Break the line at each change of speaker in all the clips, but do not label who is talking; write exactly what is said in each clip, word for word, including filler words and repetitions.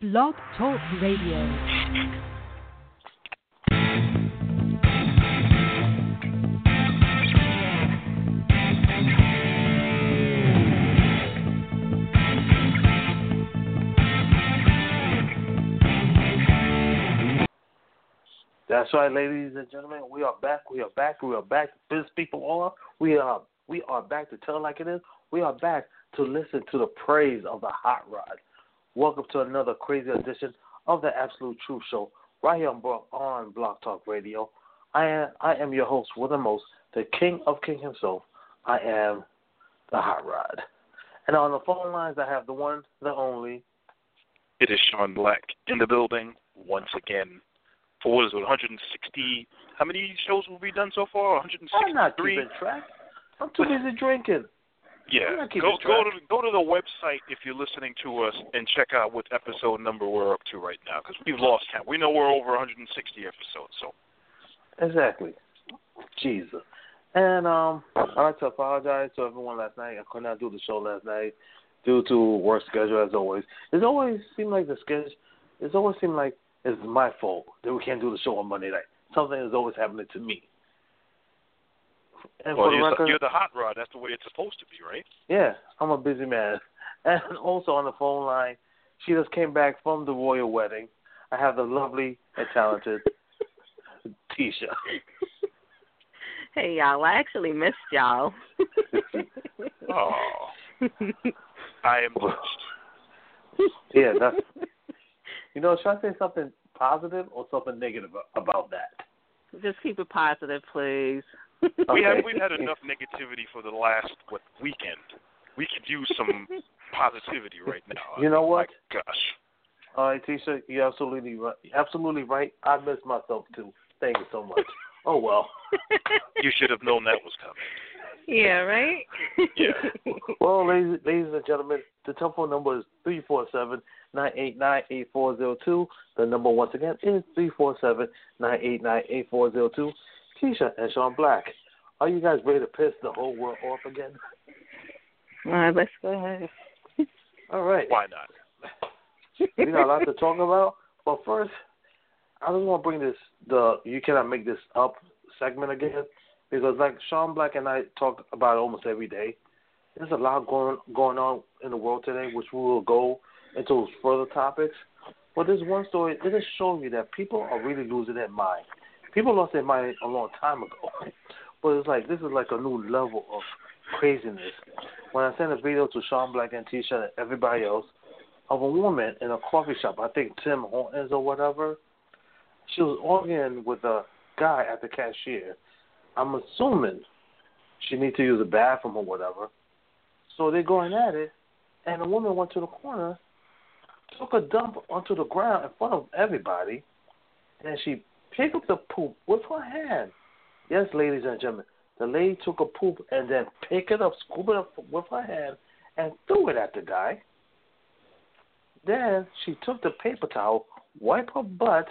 Blog Talk Radio.
That's right, ladies and gentlemen. We are back. We are back. We are back. Biz people are. We are. We are back to tell like it is. We are back to listen to the praise of the hot rod. Welcome to another crazy edition of the Absolute Truth Show right here on, on Blog Talk Radio. I am. I am your host with the most, the King of King himself. I am the hot rod. And on the phone lines, I have the one, the only.
It is Sean Black in the building once again. For what is it, one hundred sixty? How many shows will be done so far? one hundred sixty-three?
I'm not keeping track. I'm too busy drinking.
Yeah, go go to go to the website if you're listening to us and check out what episode number we're up to right now, because we've lost count. We know we're over one hundred sixty episodes. So
exactly, Jesus. And um, I'd like to apologize to everyone last night. I could not do the show last night due to work schedule as always. It's always seemed like the schedule. It's always seemed like it's my fault that we can't do the show on Monday night. Something is always happening to me. And
well,
for the
you're,
record,
you're the hot rod. That's the way it's supposed to be, right?
Yeah, I'm a busy man. And also on the phone line, she just came back from the royal wedding. I have the lovely and talented Tisha.
Hey, y'all. I actually missed y'all.
Oh. I am blessed.
Yeah, that's... You know, should I say something positive or something negative about that?
Just keep it positive, please.
Okay.
We have we've had enough negativity for the last what weekend. We could use some positivity right now.
You know what?
My gosh.
All right, Tisha, you're absolutely right. Absolutely right. I miss myself too. Thank you so much. Oh well.
You should have known that was coming.
Yeah, right.
Yeah.
Well, ladies, ladies and gentlemen, the telephone number is three four seven, nine eight nine, eight four zero two. The number once again is three four seven, nine eight nine, eight four zero two. Tisha and Sean Black, are you guys ready to piss the whole world off again?
All right, let's go ahead.
All right.
Why not?
We got a lot to talk about, but first, I just want to bring this, the You Cannot Make This Up segment again, because like Sean Black and I talk about it almost every day. There's a lot going going on in the world today, which we will go into further topics. But there's one story, it just shows me that people are really losing their mind. People lost their mind a long time ago. But it's like, this is like a new level of craziness. When I sent a video to Sean Black and Tisha and everybody else of a woman in a coffee shop, I think Tim Hortons or whatever, she was arguing with a guy at the cashier. I'm assuming she needs to use a bathroom or whatever. So they're going at it, and the woman went to the corner, took a dump onto the ground in front of everybody, and she picked up the poop with her hand. Yes, ladies and gentlemen, the lady took a poop and then picked it up, scooped it up with her hand, and threw it at the guy. Then she took the paper towel, wiped her butt,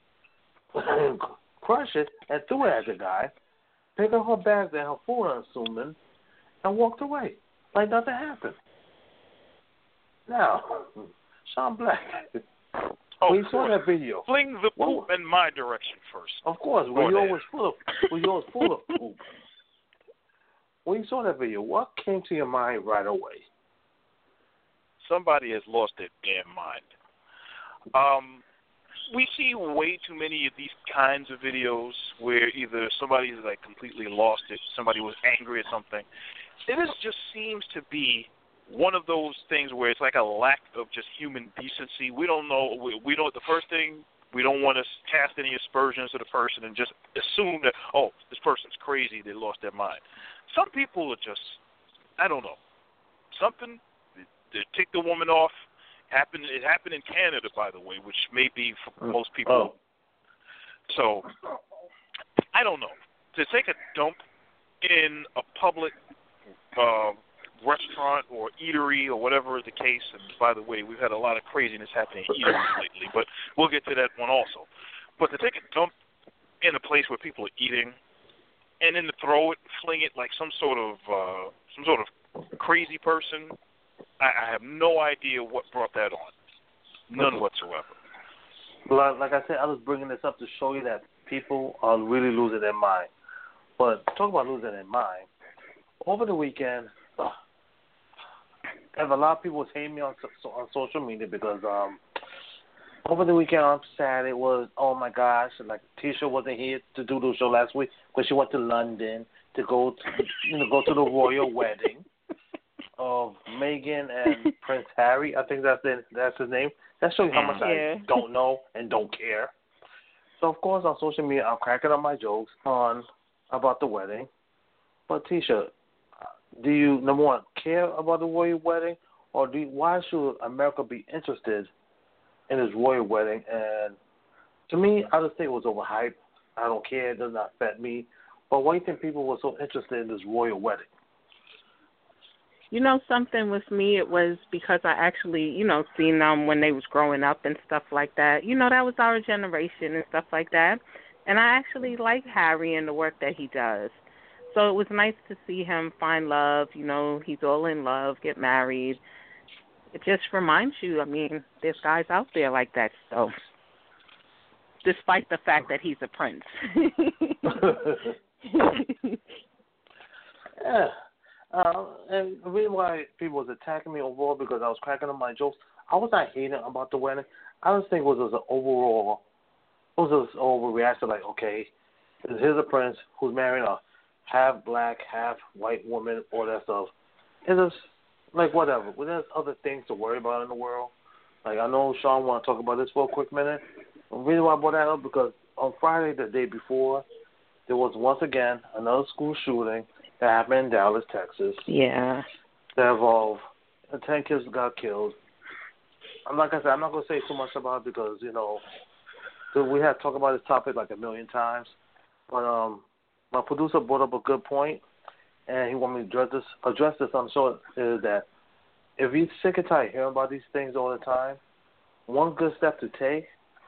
crushed it, and threw it at the guy, picked up her bags and her food, I'm assuming, and walked away like nothing happened. Now, Sean Black,
Oh,
when you saw that video,
fling the poop
well,
in my direction first.
of course,
Go
when you're
ahead.
always full of, when you're always full of poop. When you saw that video, what came to your mind right away?
Somebody has lost their damn mind. Um, we see way too many of these kinds of videos where either somebody's like completely lost it, somebody was angry at something. It is, just seems to be one of those things where it's like a lack of just human decency. We don't know. We, we don't. The first thing, we don't want to cast any aspersions to the person and just assume that, oh, this person's crazy, they lost their mind. Some people are just, I don't know, something. They take the woman off. Happened. It happened in Canada, by the way, which may be for most people.
Oh.
So, I don't know. To take a dump in a public uh, restaurant or eatery or whatever the case, and by the way, we've had a lot of craziness happening in eateries lately, but we'll get to that one also. But to take a dump in a place where people are eating and then to throw it, fling it like some sort of uh, some sort of crazy person, I, I have no idea what brought that on. None whatsoever.
Like, like I said, I was bringing this up to show you that people are really losing their mind. But talk about losing their mind. Over the weekend, uh, and a lot of people was hating me on so, on social media because um, over the weekend on Saturday was, oh my gosh, like Tisha wasn't here to do the show last week because she went to London to go to, you know, go to the royal wedding of Meghan and Prince Harry. I think that's the, that's his name. That shows you how much
Yeah.
I don't know and don't care. So of course on social media I'm cracking up my jokes on about the wedding. But Tisha, do you number one care about the royal wedding, or do you, why should America be interested in this royal wedding? And to me, I just think it was overhyped. I don't care. It does not affect me. But why do you think people were so interested in this royal wedding?
You know, something with me, it was because I actually, you know, seen them when they was growing up and stuff like that. You know, that was our generation and stuff like that. And I actually like Harry and the work that he does. So it was nice to see him find love. You know, he's all in love, get married. It just reminds you, I mean, there's guys out there like that. So, despite the fact that he's a prince.
Yeah. Uh, and the reason why people was attacking me overall because I was cracking up my jokes, I was not hating about the wedding. I just think it was just an overall, it was just an overreaction. Like, okay, here's a prince who's marrying a half black, half white woman, all that stuff. It's just like whatever. Well, there's other things to worry about in the world. Like I know Sean want to talk about this for a quick minute. The reason why I brought that up because on Friday, the day before, there was once again another school shooting that happened in Dallas, Texas.
Yeah.
That involved ten kids got killed. And like I said, I'm not going to say too much about it because, you know, we had talked about this topic like a million times. But um, my producer brought up a good point, and he wanted me to address this, address this on the show, is that if you're sick and tired hearing about these things all the time, one good step to take,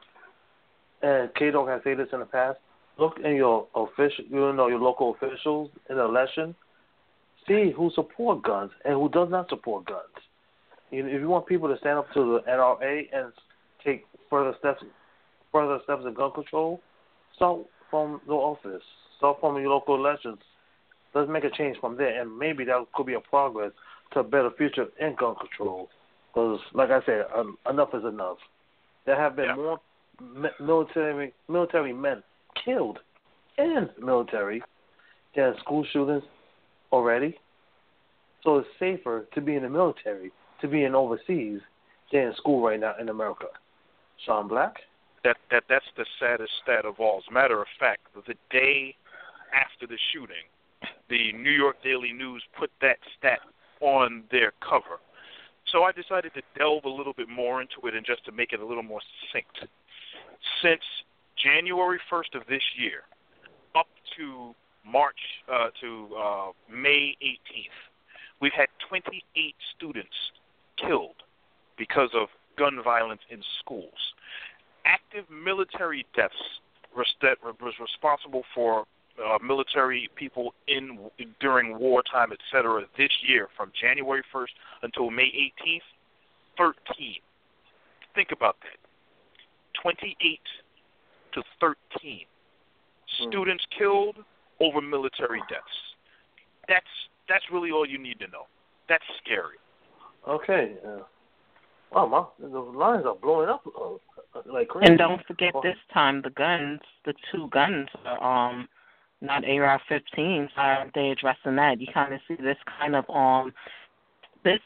and K-Dog has said this in the past, look in your official, you know, your local officials in the election. See who support guns and who does not support guns. You know, if you want people to stand up to the N R A and take further steps, further steps in gun control, start from the office, start from your local elections. Let's make a change from there, and maybe that could be a progress to a better future in gun control. Because, like I said, um, enough is enough. There have been yeah. more military military men killed in military than school shootings already. So it's safer to be in the military, to be in overseas, than in school right now in America. Sean Black?
That that that's the saddest stat of all. As a matter of fact, the day after the shooting, the New York Daily News put that stat on their cover. So I decided to delve a little bit more into it and just to make it a little more succinct. Since January first of this year up to March, uh, to uh, May eighteenth, we've had twenty-eight students killed because of gun violence in schools. Active military deaths that was responsible for uh, military people in during wartime, et cetera, this year from January first until May eighteenth, thirteen. Think about that. twenty-eight to thirteen hmm. students killed over military deaths. That's that's really all you need to know. That's scary.
Okay. Uh, wow, my, the lines are blowing up uh, like crazy.
And don't forget oh. this time the guns, the two guns are um not A R fifteens. Why aren't they addressing that? You kind of see this kind of um this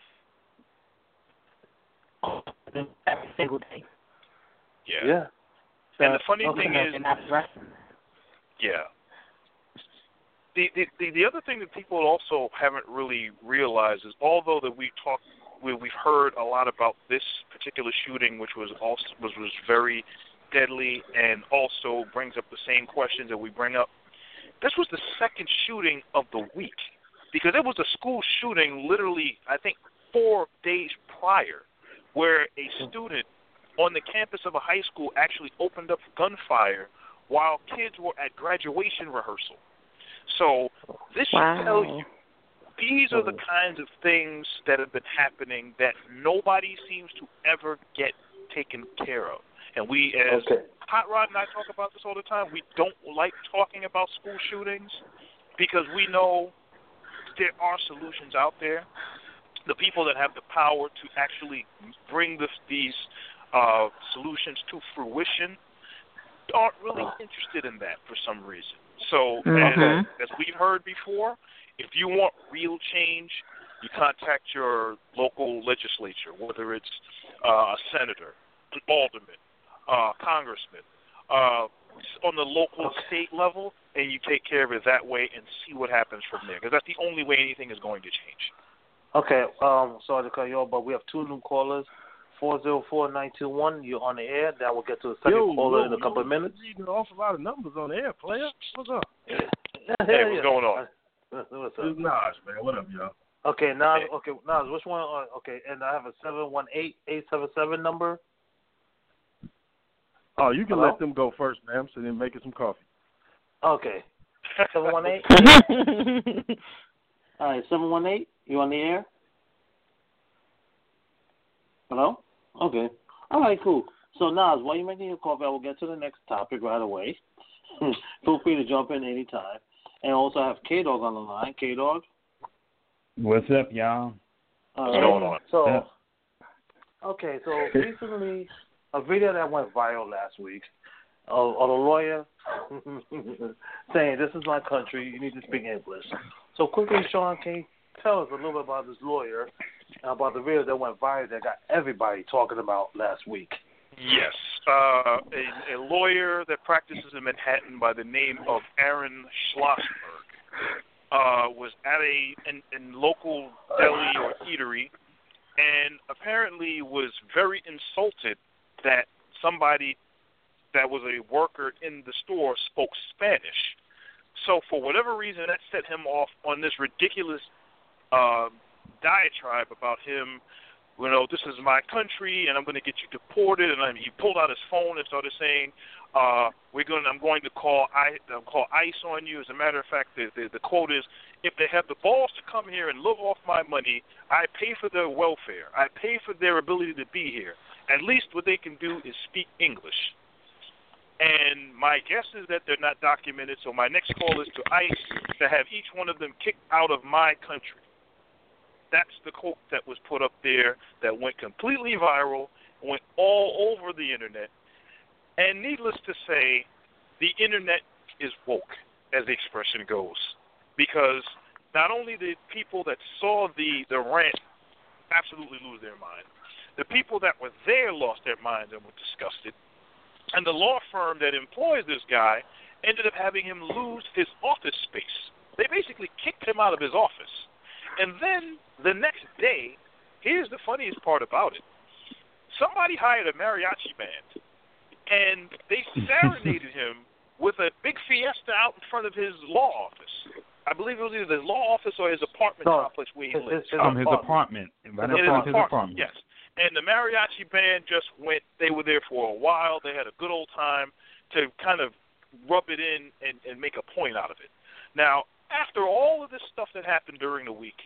every single day.
Yeah.
Yeah.
So, and the funny
okay,
thing is,
not addressing that.
Yeah. The, the the the other thing that people also haven't really realized is, although that we talked, we, we've heard a lot about this particular shooting, which was also was, was very deadly, and also brings up the same questions that we bring up. This was the second shooting of the week, because it was a school shooting literally, I think, four days prior, where a student on the campus of a high school actually opened up gunfire while kids were at graduation rehearsal. So this
wow.
should tell you these are the kinds of things that have been happening that nobody seems to ever get taken care of. And we, as
okay.
Hot Rod and I talk about this all the time, we don't like talking about school shootings because we know there are solutions out there. The people that have the power to actually bring this, these uh, solutions to fruition aren't really interested in that for some reason. So,
mm-hmm.
as, as we've heard before, if you want real change, you contact your local legislature, whether it's uh, a senator, an alderman, uh, congressman, uh, on the local state level, and you take care of it that way and see what happens from there, because that's the only way anything is going to change.
Okay, um, sorry to cut you off, but we have two new callers. four zero four, nine two one, you're on the air. Then we'll get to the second
yo,
caller
yo,
in a couple
yo,
of minutes.
You're reading an awful lot of numbers on the air, player. What's up?
Yeah,
Hey,
yeah,
what's
yeah.
going on?
What's
This is
up?
Naj, man. What up, y'all?
Okay, Nas,
Hey.
okay, Nas, which one? Uh, okay, and I have a seven one eight, eight seven seven number.
Oh, you can
Hello?
let them go first, ma'am, so they're making some coffee.
Okay. seven one eight? All right, seven one eight, you on the air? Hello? Okay. All right, cool. So, Nas, while you're making your coffee, I will get to the next topic right away. Feel free to jump in anytime. And also I have K-Dog on the line. K-Dog?
What's up, y'all?
Uh,
What's going on?
So,
Yeah.
okay, so recently, a video that went viral last week of, of a lawyer saying, this is my country, you need to speak English. So quickly, Sean, can you tell us a little bit about this lawyer, about the video that went viral that got everybody talking about last week?
Yes. Uh, a, a lawyer that practices in Manhattan by the name of Aaron Schlossberg uh, was at a in, in local deli or eatery and apparently was very insulted that somebody that was a worker in the store spoke Spanish. So for whatever reason, that set him off on this ridiculous uh, diatribe about him. You know, this is my country, and I'm going to get you deported. And I mean, he pulled out his phone and started saying, uh, "We're going. I'm going to call I I'll call ICE on you." As a matter of fact, the, the the quote is, "If they have the balls to come here and live off my money, I pay for their welfare. I pay for their ability to be here. At least what they can do is speak English." And my guess is that they're not documented. So my next call is to ICE to have each one of them kicked out of my country. That's the quote that was put up there that went completely viral, went all over the internet. And needless to say, the internet is woke, as the expression goes, because not only did people that saw the, the rant absolutely lose their mind, the people that were there lost their minds and were disgusted, and the law firm that employs this guy ended up having him lose his office space. They basically kicked him out of his office. And then the next day, here's the funniest part about it. Somebody hired a mariachi band, and they serenaded him with a big fiesta out in front of his law office. I believe it was either his law office or his apartment
No,
complex where he
his,
lives.
From his apartment. Right in front of his apartment.
Yes. And the mariachi band just went, they were there for a while. They had a good old time to kind of rub it in and, and make a point out of it. Now, after all of this stuff that happened during the week,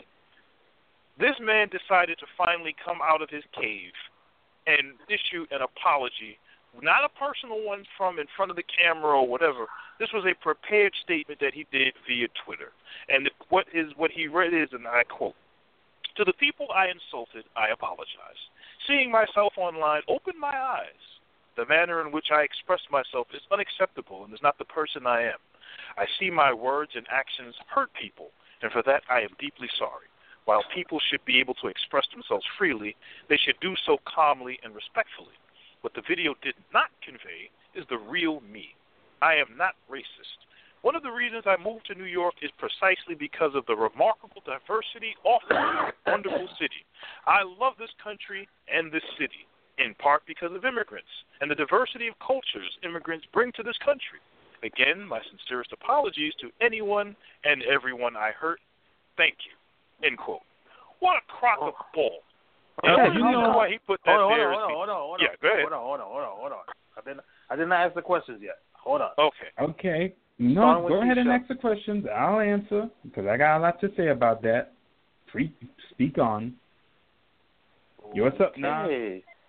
this man decided to finally come out of his cave and issue an apology, not a personal one from in front of the camera or whatever. This was a prepared statement that he did via Twitter. And what is what he read is, and I quote, "To the people I insulted, I apologize. Seeing myself online opened my eyes. The manner in which I expressed myself is unacceptable and is not the person I am. I see my words and actions hurt people, and for that I am deeply sorry. While people should be able to express themselves freely, they should do so calmly and respectfully. What the video did not convey is the real me. I am not racist. One of the reasons I moved to New York is precisely because of the remarkable diversity offered in this wonderful city. I love this country and this city, in part because of immigrants and the diversity of cultures immigrants bring to this country. Again, my sincerest apologies to anyone and everyone I hurt. Thank you." End quote. What a crock of bull. And
Okay,
the
you
reason
know-
why he put that
Hold on,
there
hold
is
on,
be-
hold on, hold on.
Yeah, go ahead.
Hold on, hold on, hold on, hold on. I didn't, I did not ask the questions yet. Hold on.
Okay.
Okay. No,
Starting with
go ahead
you,
and
Chef.
ask the questions. I'll answer because I got a lot to say about that. Free, speak on. You what's up now?
Okay.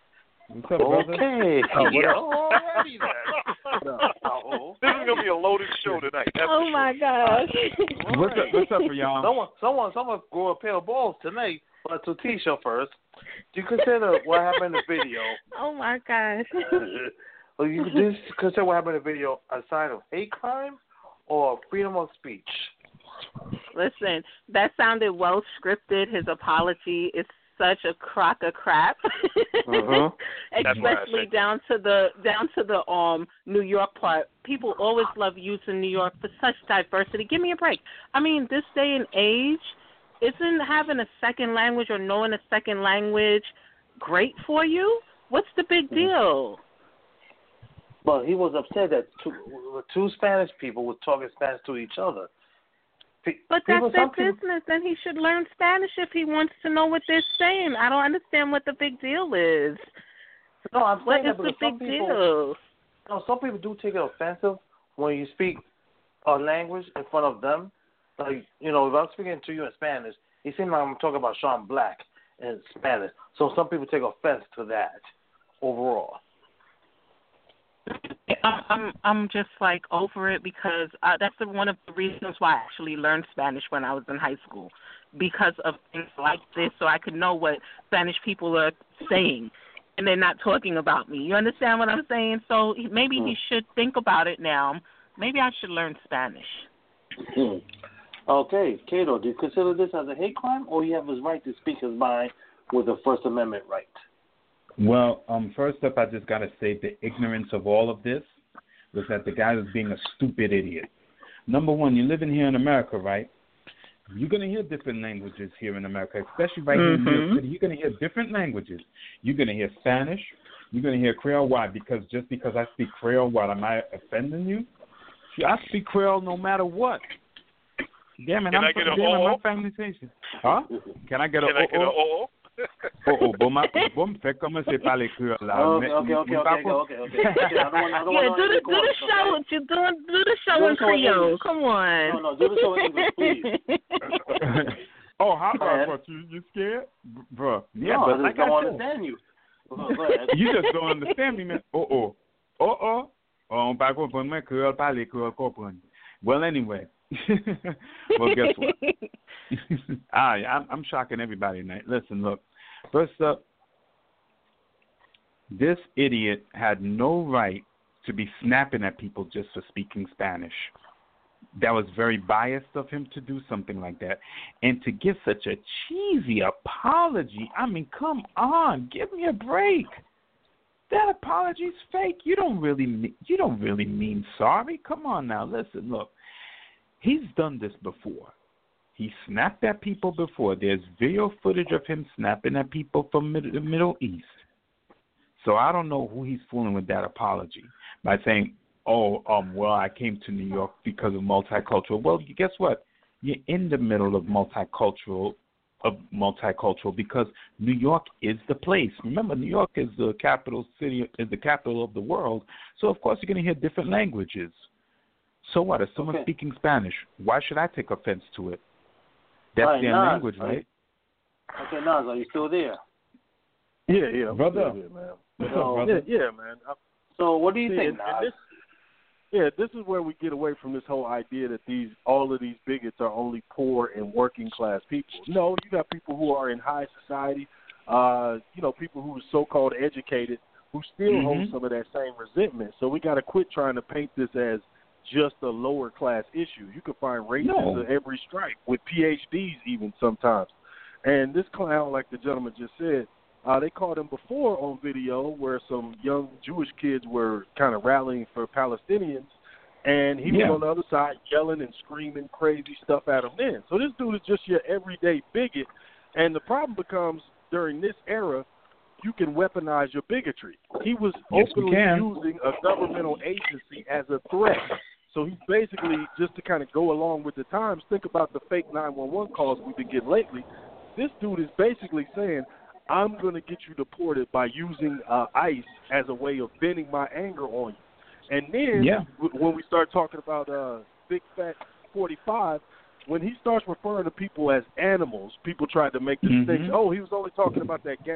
What's up, brother?
Okay.
Oh, what
yeah.
up?
Already then.
Uh-oh. This is gonna be a loaded show tonight. That's
Oh
for
my
sure.
gosh.
What's up? What's up for y'all?
Someone, someone, someone grow a pair of balls tonight. But to Tisha first, do you consider what happened in the video?
Oh my gosh.
Well, you do you consider what happened in the video a sign of hate crime or freedom of speech?
Listen, that sounded well scripted. His apology is such a crock of crap.
Uh-huh.
That's why I
Especially
said
down to the down to the um New York part. People always love using New York for such diversity. Give me a break. I mean, this day and age, isn't having a second language or knowing a second language great for you? What's the big deal?
Well, he was upset that two, two Spanish people were talking Spanish to each other. Pe-
But
people,
that's their
some people-
business, and he should learn Spanish if he wants to know what they're saying. I don't understand what the big deal is.
No, I'm
What
saying
is
that
the
because some
big
people,
deal?
no, some people do take it offensive when you speak a language in front of them. Like, you know, if I'm speaking to you in Spanish, it seems like I'm talking about Sean Black in Spanish. So some people take offense to that overall.
I'm I'm I'm just like over it because uh, that's the, one of the reasons why I actually learned Spanish when I was in high school, because of things like this, so I could know what Spanish people are saying, and they're not talking about me. You understand what I'm saying? So maybe he should think about it now. Maybe I should learn Spanish.
Hmm. Okay, Cato, do you consider this as a hate crime, or you have his right to speak his mind with a First Amendment right?
Well, um, first up, I just got to say the ignorance of all of this was that the guy was being a stupid idiot. Number one, you're living here in America, right? You're going to hear different languages here in America, especially right here in New York City. You're going to hear different languages. You're going to hear Spanish. You're going to hear Creole. Why? Because just because I speak Creole, what, am I offending you? See, I speak Creole no matter what. Damn it,
Can
I'm
I get a
damn it,
oh?
my family says it. Huh? Can I get a
Can I get a oh?
Oh, oh, bon, ma, bon, me fait commencer par les créoles là.
Okay, okay, okay, okay, okay, okay, okay. okay. I don't want, I don't
Yeah,
want
do
to
the do the show. You do do the show
Do
in
the show in
Creole.
English.
Come on.
No, no, do the show in English, please.
Oh, how
Go ahead.
about you? You scared, bro? Yeah,
no,
but
I
like
just don't
I said,
understand you. Go go ahead.
you just don't understand me, man. Oh, oh, oh, oh. Oh, on pas comprendre moi créole, parler créole, comprendre. Well, anyway. Well, guess what? I, I'm, I'm shocking everybody tonight. Listen, look. First up, this idiot had no right to be snapping at people just for speaking Spanish. That was very biased of him to do something like that. And to give such a cheesy apology, I mean, come on, give me a break. That apology's fake. You don't really mean, you don't really mean sorry. Come on now, listen, look. He's done this before. He snapped at people before. There's video footage of him snapping at people from mid- the Middle East. So I don't know who he's fooling with that apology by saying, oh, um, well, I came to New York because of multicultural. Well, guess what? You're in the middle of multicultural, of multicultural because New York is the place. Remember, New York is the capital city, is the capital of the world. So, of course, you're going to hear different languages. So what? If someone's
Okay.
speaking Spanish, why should I take offense to it? That's
Right,
their
Nas,
language, right?
Okay, Nas, are you still there?
Yeah, yeah, I'm
Brother.
still here, man.
What's
So-
up, brother?
Yeah, yeah, man. I,
So what do you
see,
think,
and,
Nas?
and this, yeah, this is where we get away from this whole idea that these all of these bigots are only poor and working class people. No, you got people who are in high society, uh, you know, people who are so-called educated who still
Mhm.
hold some of that same resentment. So we got to quit trying to paint this as just a lower class issue. You can find racists
No.
of every stripe with P H Ds even sometimes. And this clown, like the gentleman just said, uh, they caught him before on video where some young Jewish kids were kind of rallying for Palestinians, and he
Yeah.
was on the other side yelling and screaming crazy stuff at them then. So this dude is just your everyday bigot, and the problem becomes during this era, you can weaponize your bigotry. He was
Yes, we
openly
can.
using a governmental agency as a threat. So he's basically, just to kind of go along with the times, think about the fake nine one one calls we've been getting lately. This dude is basically saying, I'm going to get you deported by using uh, ICE as a way of venting my anger on you. And then
Yeah.
w- when we start talking about uh, Big Fat forty-five, when he starts referring to people as animals, people tried to make the
Mhm.
distinction, oh, he was only talking about that gang.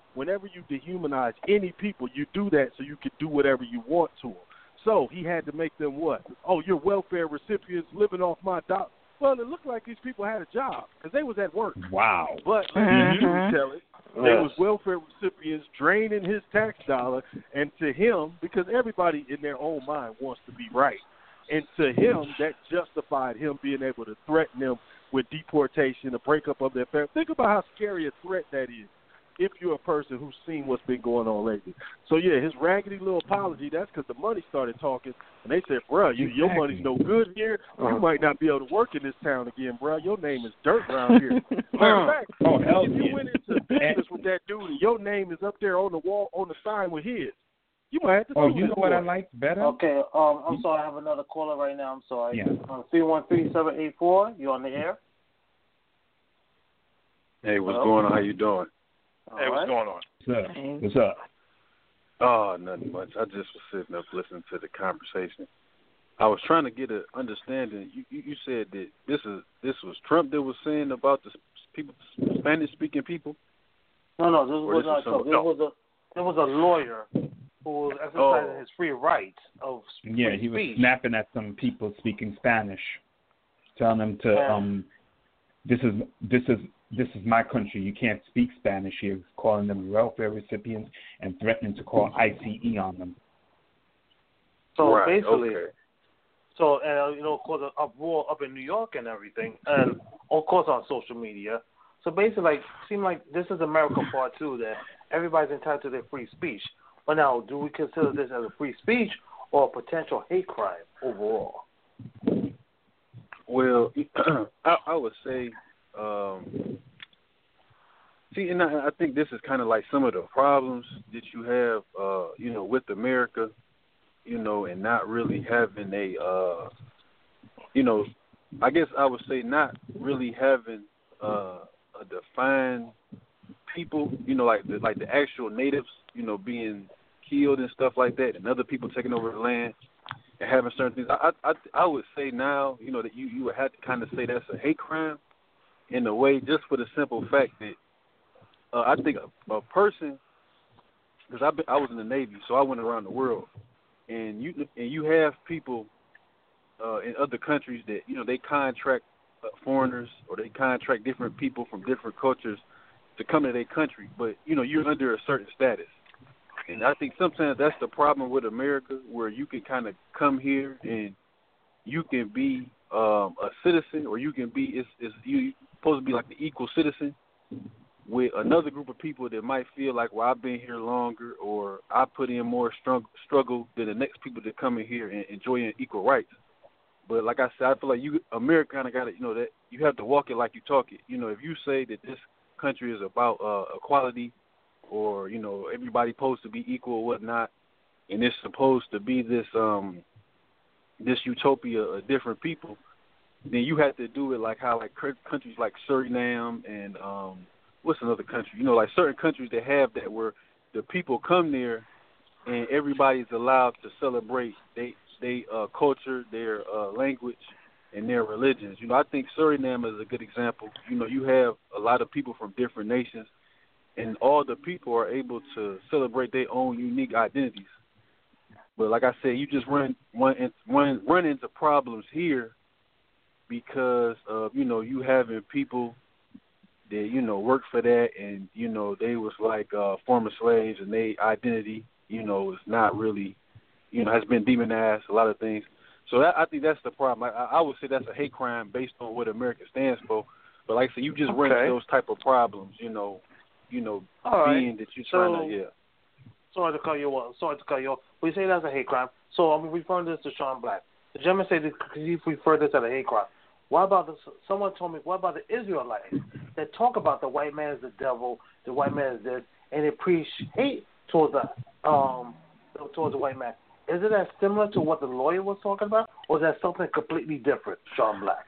whenever you dehumanize any people, you do that so you can do whatever you want to them. So he had to make them what? Oh, you're welfare recipients living off my dollar. Well, it looked like these people had a job because they was at work.
Wow.
But let
Mm-hmm.
me tell it, they was welfare recipients draining his tax dollar, and to him, because everybody in their own mind wants to be right, and to him, that justified him being able to threaten them with deportation, a breakup of their family. Think about how scary a threat that is if you're a person who's seen what's been going on lately. So, yeah, his raggedy little apology, that's because the money started talking, and they said, bruh, you, your money's no good here. You might not be able to work in this town again, bruh. Your name is dirt around here. Matter of fact,
Oh, hell
if you
yeah.
went into business with that dude and your name is up there on the wall, on the sign with his, you might have to
Oh,
sue
you
this
know what
boy.
I like better?
Okay, um, I'm sorry, I have another caller right now. I'm sorry.
Yeah.
Um, three one three seven eight four. You on the air?
Hey, what's
Hello?
going on? How you doing?
Hey,
All
what's
right.
going on?
What's up?
Hey.
What's up?
Oh, nothing much. I just was sitting up listening to the conversation. I was trying to get an understanding. You, you, you said that this is this was Trump that was saying about the people, Spanish speaking people.
No, no, this
Or
was
this
not
is
Trump.
some-
This
no.
was a there was a lawyer who was exercising
Oh.
his free rights of free
Yeah, he was
speech.
snapping at some people speaking Spanish, telling them to
Yeah.
um, this is this is this is my country. You can't speak Spanish. He was calling them welfare recipients and threatening to call I C E on them.
So
Right,
basically,
okay.
so and you know, of course, an uproar up in New York and everything, and of course on social media. So basically, like, seem like this is America part two, that everybody's entitled to their free speech. But now, do we consider this as a free speech or a potential hate crime overall?
Well, I, I would say, um, see, and I, I think this is kind of like some of the problems that you have, uh, you know, with America, you know, and not really having a, uh, you know, I guess I would say not really having uh, a defined people, you know, like the, like the actual natives, you know, being killed and stuff like that, and other people taking over the land and having certain things. I I I would say now, you know, that you, you would have to kind of say that's a hate crime in a way, just for the simple fact that uh, I think a, a person, because I I was in the Navy, so I went around the world, and you and you have people uh, in other countries that, you know, they contract uh, foreigners or they contract different people from different cultures to come to their country, but you know, you're under a certain status. And I think sometimes that's the problem with America, where you can kind of come here and you can be um, a citizen, or you can be it's, it's you supposed to be like the equal citizen with another group of people that might feel like, well, I've been here longer, or I put in more strugg- struggle than the next people that come in here and enjoying equal rights. But like I said, I feel like you America kind of got to, you know, that you have to walk it like you talk it. You know, if you say that this country is about uh, equality, or, you know, everybody supposed to be equal or whatnot, and it's supposed to be this um this utopia of different people, then you have to do it like how like countries like Suriname and um what's another country, you know, like certain countries that have that, where the people come there and everybody's allowed to celebrate they they uh, culture, their uh, language, and their religions. You know, I think Suriname is a good example. You know, you have a lot of people from different nations, and all the people are able to celebrate their own unique identities. But like I said, you just run run run run into problems here because of, you know, you having people that, you know, work for that, and, you know, they was like uh, former slaves, and their identity, you know, is not really, you know, has been demonized, a lot of things. So that, I think that's the problem. I, I would say that's a hate crime based on what America stands for. But like I said, you just run
Okay.
into those type of problems, you know, you know,
All right.
being that you're
So-
trying to, yeah.
Sorry to cut you off. Sorry to cut you off. We say that's a hate crime. So I'm referring this to Sean Black. The gentleman said that he referred this as a hate crime. What about the, someone told me, what about the Israelites that talk about the white man is the devil, the white man is this, and they preach hate towards the um towards the white man? Is it as similar to what the lawyer was talking about, or is that something completely different, Sean Black?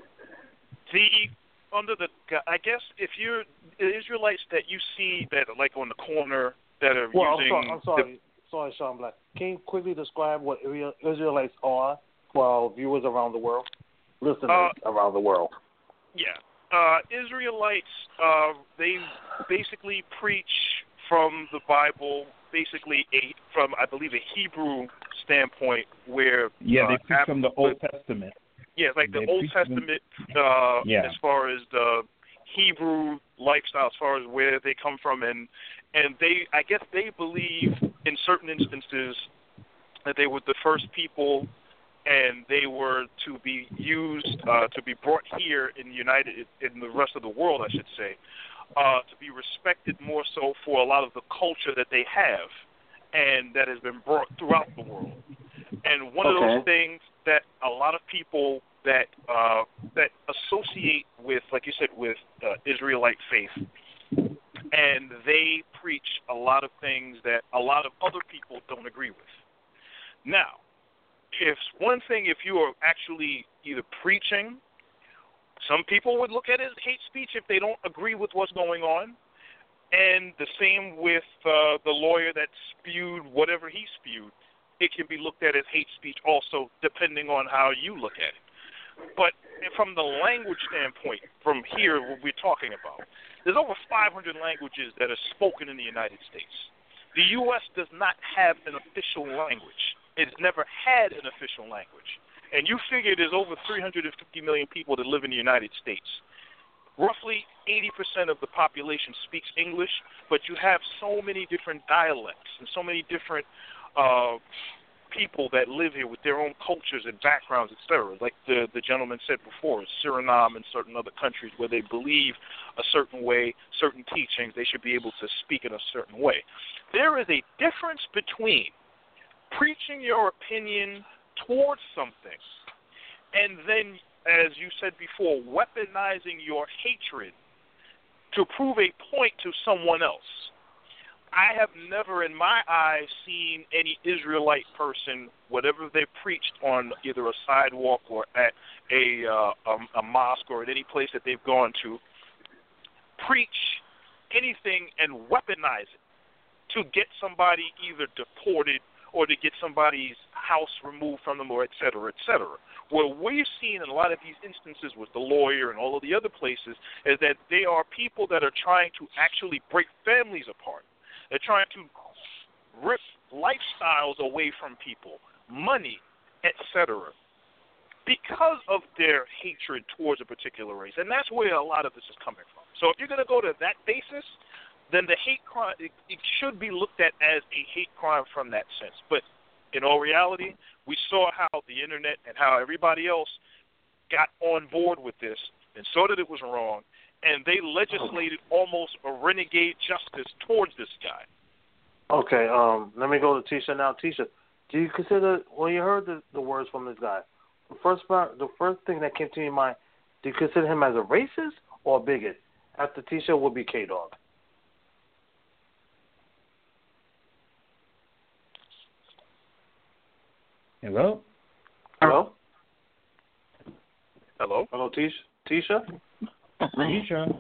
The under the I guess if you're Israelites that you see that are like on the corner that are
Well,
using
I'm sorry, I'm sorry, sorry, Sean Black. Can you quickly describe what Israelites are for our viewers around the world, listeners
Uh,
around the world?
Yeah. Uh, Israelites, uh, they basically preach from the Bible, basically a from I believe a Hebrew standpoint, where
yeah,
uh,
they preach
Af-
from the Old Testament.
Yeah, like the
They
Old
preach
Testament, uh,
Yeah.
as far as the Hebrew lifestyle, as far as where they come from, and and they, I guess they believe in certain instances that they were the first people, and they were to be used uh, to be brought here in the United, in the rest of the world, I should say, uh, to be respected more so for a lot of the culture that they have, and that has been brought throughout the world. And one
Okay.
of those things that a lot of people that uh, that associate with, like you said, with uh, Israelite faith, and they preach a lot of things that a lot of other people don't agree with. Now, if one thing, if you are actually either preaching, some people would look at it as hate speech if they don't agree with what's going on, and the same with uh, the lawyer that spewed whatever he spewed. It can be looked at as hate speech also, depending on how you look at it. But from the language standpoint, from here, what we're talking about, there's over five hundred languages that are spoken in the United States. The U S does not have an official language. It's never had an official language. And you figure there's over three hundred fifty million people that live in the United States. Roughly eighty percent of the population speaks English, but you have so many different dialects and so many different uh, people that live here with their own cultures and backgrounds, et cetera. Like the, the gentleman said before, Suriname and certain other countries where they believe a certain way, certain teachings, they should be able to speak in a certain way. There is a difference between preaching your opinion towards something and then, as you said before, weaponizing your hatred to prove a point to someone else. I have never in my eyes seen any Israelite person, whatever they preached on either a sidewalk or at a, uh, a, a mosque or at any place that they've gone to, preach anything and weaponize it to get somebody either deported or to get somebody's house removed from them, or et cetera, et cetera. What we're seeing in a lot of these instances with the lawyer and all of the other places is that they are people that are trying to actually break families apart. They're trying to rip lifestyles away from people, money, et cetera, because of their hatred towards a particular race. And that's where a lot of this is coming from. So if you're going to go to that basis, then the hate crime, it, it should be looked at as a hate crime from that sense. But in all reality, we saw how the internet and how everybody else got on board with this and saw that it was wrong, and they legislated almost a renegade justice towards this guy.
Okay, um, let me go to Tisha now. Tisha, do you consider, when you heard the, the words from this guy, the first part, the first thing that came to your mind, do you consider him as a racist or a bigot? After Tisha would be K-Dog.
Hello?
Hello?
Hello?
Hello, Tisha? Tisha?
Tisha?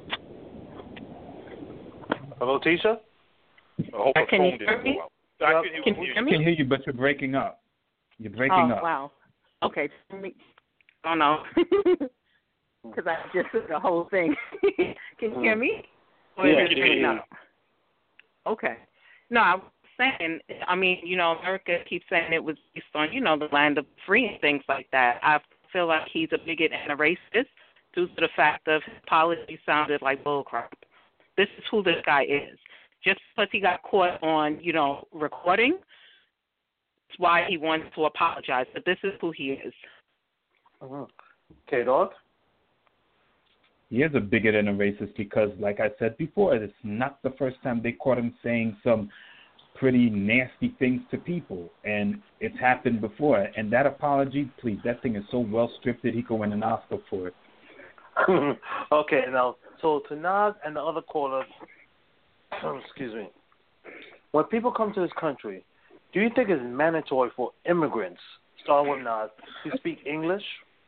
Hello, Tisha?
I hope her
Can
phone
you
didn't
hear me?
go out. I
Yep.
can hear
Can
you.
you hear
I
me?
can hear you, but you're breaking up. You're breaking
oh,
up.
wow. Okay. I don't know. Because I just said the whole thing. Can you hear me? Or
Yeah,
is it
yeah,
breaking
yeah.
up? Okay. No, I was saying, I mean, you know, America keeps saying it was based on, you know, the land of free and things like that. I feel like he's a bigot and a racist due to the fact of his policy sounded like bullcrap. This is who this guy is. Just because he got caught on, you know, recording, that's why he wanted to apologize. But this is who he is.
Mm-hmm. K-Dog?
He is a bigot and a racist because, like I said before, it's not the first time they caught him saying some pretty nasty things to people, and it's happened before. And that apology, please, that thing is so well scripted, he could win an Oscar for it.
Okay, now, so to Nas and the other callers, excuse me, when people come to this country, do you think it's mandatory for immigrants, starting with Nas, to speak English?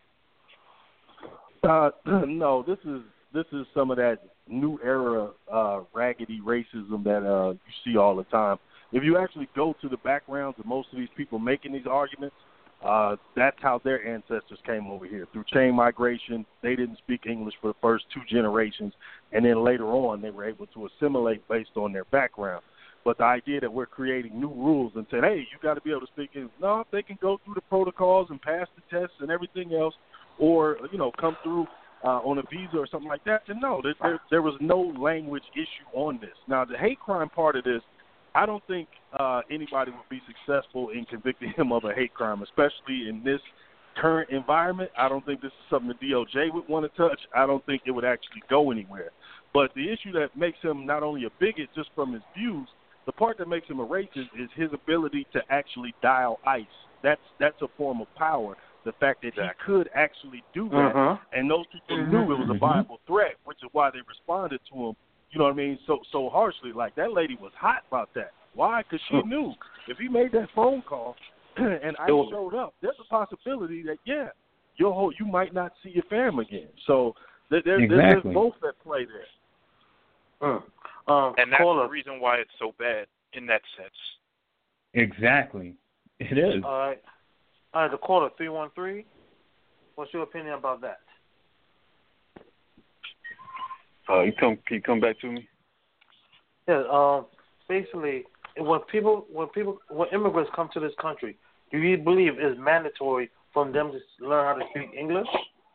Uh, no, this is this is some of that new era uh, raggedy racism that uh, you see all the time. If you actually go to the backgrounds of most of these people making these arguments, Uh, that's how their ancestors came over here, through chain migration. They didn't speak English for the first two generations, and then later on they were able to assimilate based on their background. But the idea that we're creating new rules and saying, hey, you got to be able to speak English. No, if they can go through the protocols and pass the tests and everything else, or, you know, come through uh, on a visa or something like that, then no, there, there, there was no language issue on this. Now, the hate crime part of this, I don't think uh, anybody would be successful in convicting him of a hate crime, especially in this current environment. I don't think this is something the D O J would want to touch. I don't think it would actually go anywhere. But the issue that makes him not only a bigot just from his views, the part that makes him a racist is his ability to actually dial ICE. That's that's a form of power. The fact that exactly. he could actually do that, uh-huh. and those people knew it was a viable threat, which is why they responded to him. You know what I mean? So so harshly. Like, that lady was hot about that. Why? Because she knew if he made that phone call and I showed up, there's a possibility that, yeah, your whole, you might not see your family again. So there, there,
exactly.
there's both at play there.
Mm. Um,
and that's
caller.
the reason why it's so bad in that sense.
Exactly. It is.
All right. All right, the caller, three one three. What's your opinion about that?
Uh, you come, can you come back to me?
Yeah. Um. Basically, when people, when people, when immigrants come to this country, do you believe it's mandatory for them to learn how to speak English?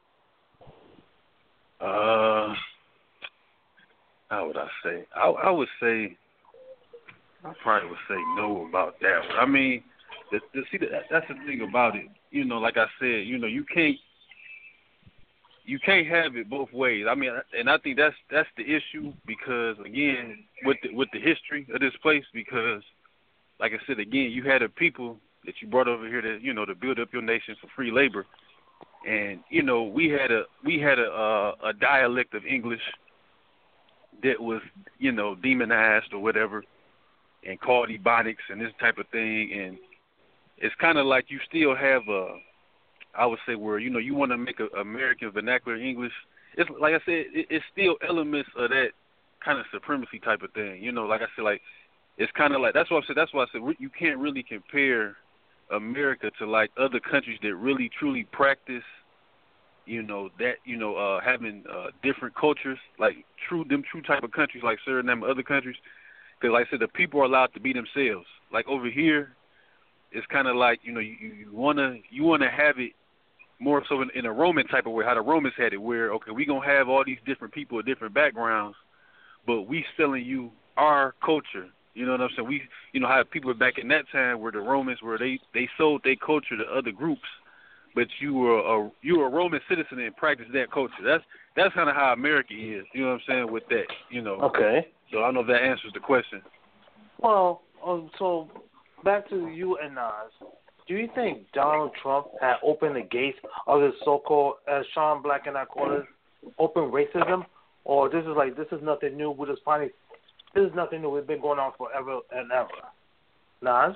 Uh, how would I say? I, I would say, I probably would say no about that. I mean, the, the, see, that, that's the thing about it. You know, like I said, you know, you can't. You can't have it both ways. I mean, and I think that's that's the issue because, again, with the, with the history of this place, because, like I said, again, you had a people that you brought over here to, you know, to build up your nation for free labor, and you know, we had a we had a a, a dialect of English that was, you know, demonized or whatever, and called Ebonics and this type of thing, and it's kind of like you still have a. I would say where, you know, you want to make a American vernacular English. It's like I said, it, it's still elements of that kind of supremacy type of thing. You know, like I said, like it's kind of like that's what I said. That's why I said you can't really compare America to like other countries that really truly practice, you know, that you know uh, having uh, different cultures, like true them true type of countries like Suriname and other countries. Because like I said, the people are allowed to be themselves. Like over here, it's kind of like you know you, you wanna you wanna have it. More so in, in a Roman type of way, how the Romans had it, where, okay, we're going to have all these different people with different backgrounds, but we selling you our culture. You know what I'm saying? We, you know, how people back in that time where the Romans, where they, they sold their culture to other groups, but you were a, you were a Roman citizen and practiced that culture. That's that's kind of how America is, you know what I'm saying, with that, you know.
Okay.
So I don't know if that answers the question.
Well, um, so back to you and Nas. Do you think Donald Trump had opened the gates of this so-called, as Sean Black and I call it, open racism? Or this is like, this is nothing new, we're just finding, this is nothing new, it's been going on forever and ever. Nas?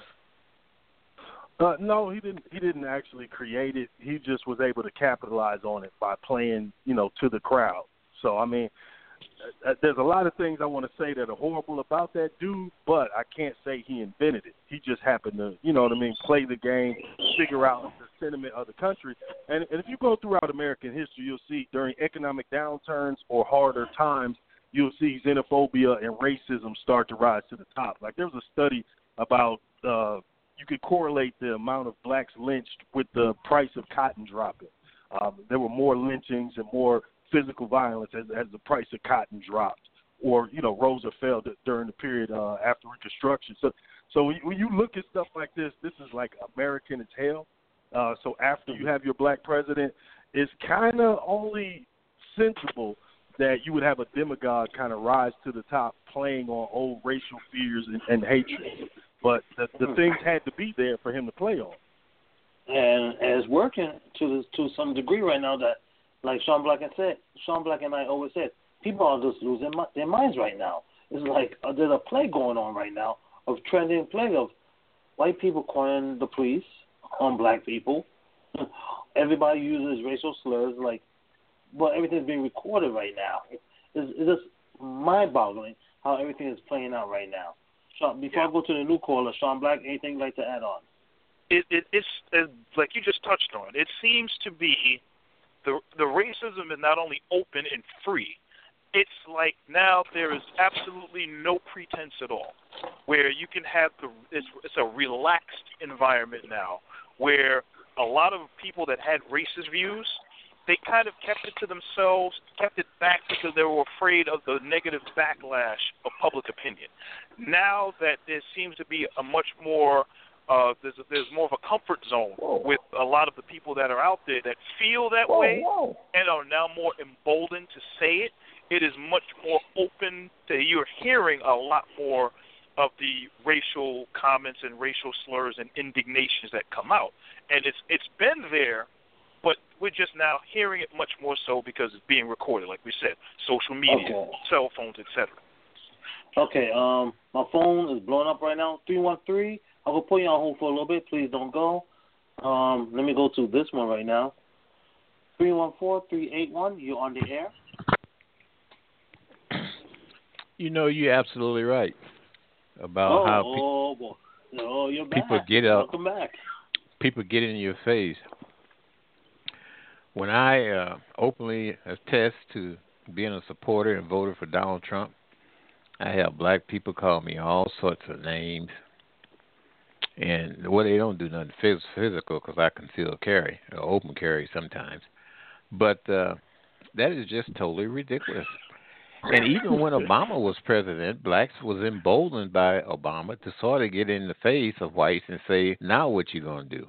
Uh, no, he didn't. He didn't actually create it. He just was able to capitalize on it by playing, you know, to the crowd. So, I mean, uh, there's a lot of things I want to say that are horrible about that dude, but I can't say he invented it. He just happened to, you know what I mean, play the game, figure out the sentiment of the country. And, and if you go throughout American history, you'll see during economic downturns or harder times, you'll see xenophobia and racism start to rise to the top. Like there was a study about uh, you could correlate the amount of blacks lynched with the price of cotton dropping. Um, there were more lynchings and more physical violence as, as the price of cotton dropped, or you know Rosa fell d- during the period uh, after Reconstruction. So, so when you, when you look at stuff like this, this is like American as hell. Uh, so after you have your black president, it's kind of only sensible that you would have a demagogue kind of rise to the top, playing on old racial fears and, and hatred. But the, the things had to be there for him to play on.
And it's working to the, to some degree right now. That, like Sean Black and said, Sean Black and I always said, people are just losing my, their minds right now. It's like uh, there's a play going on right now of trending play of white people calling the police on black people. Everybody uses racial slurs, like, but everything's being recorded right now. It's, it's just mind-boggling how everything is playing out right now. Sean, before
yeah.
I go to the new caller, Sean Black, anything you'd like to add on?
it, it it's uh, like you just touched on. It seems to be the the racism is not only open and free. It's like now there is absolutely no pretense at all, where you can have the it's, it's a relaxed environment now, where a lot of people that had racist views, they kind of kept it to themselves, kept it back because they were afraid of the negative backlash of public opinion. Now that there seems to be a much more uh, there's a, there's more of a comfort zone whoa. with a lot of the people that are out there that feel that whoa, way whoa. and are now more emboldened to say it. It is much more open to you're hearing a lot more of the racial comments and racial slurs and indignations that come out. And it's it's been there, but we're just now hearing it much more so because it's being recorded, like we said, social media, okay. cell phones, et cetera.
Okay, um, my phone is blowing up right now. three one three. I will put you on hold for a little bit. Please don't go. Um, let me go to this one right now. three one four, three eight one. You're on the air.
You know, you're absolutely right about
oh,
how
pe- oh, boy. No, you're
people
back.
get up.
Welcome back.
People get in your face. When I uh, openly attest to being a supporter and voter for Donald Trump, I have black people call me all sorts of names. And well, they don't do nothing phys- physical because I conceal carry or open carry sometimes. But uh, that is just totally ridiculous. And even when Obama was president, blacks was emboldened by Obama to sort of get in the face of whites and say, now what you going to do?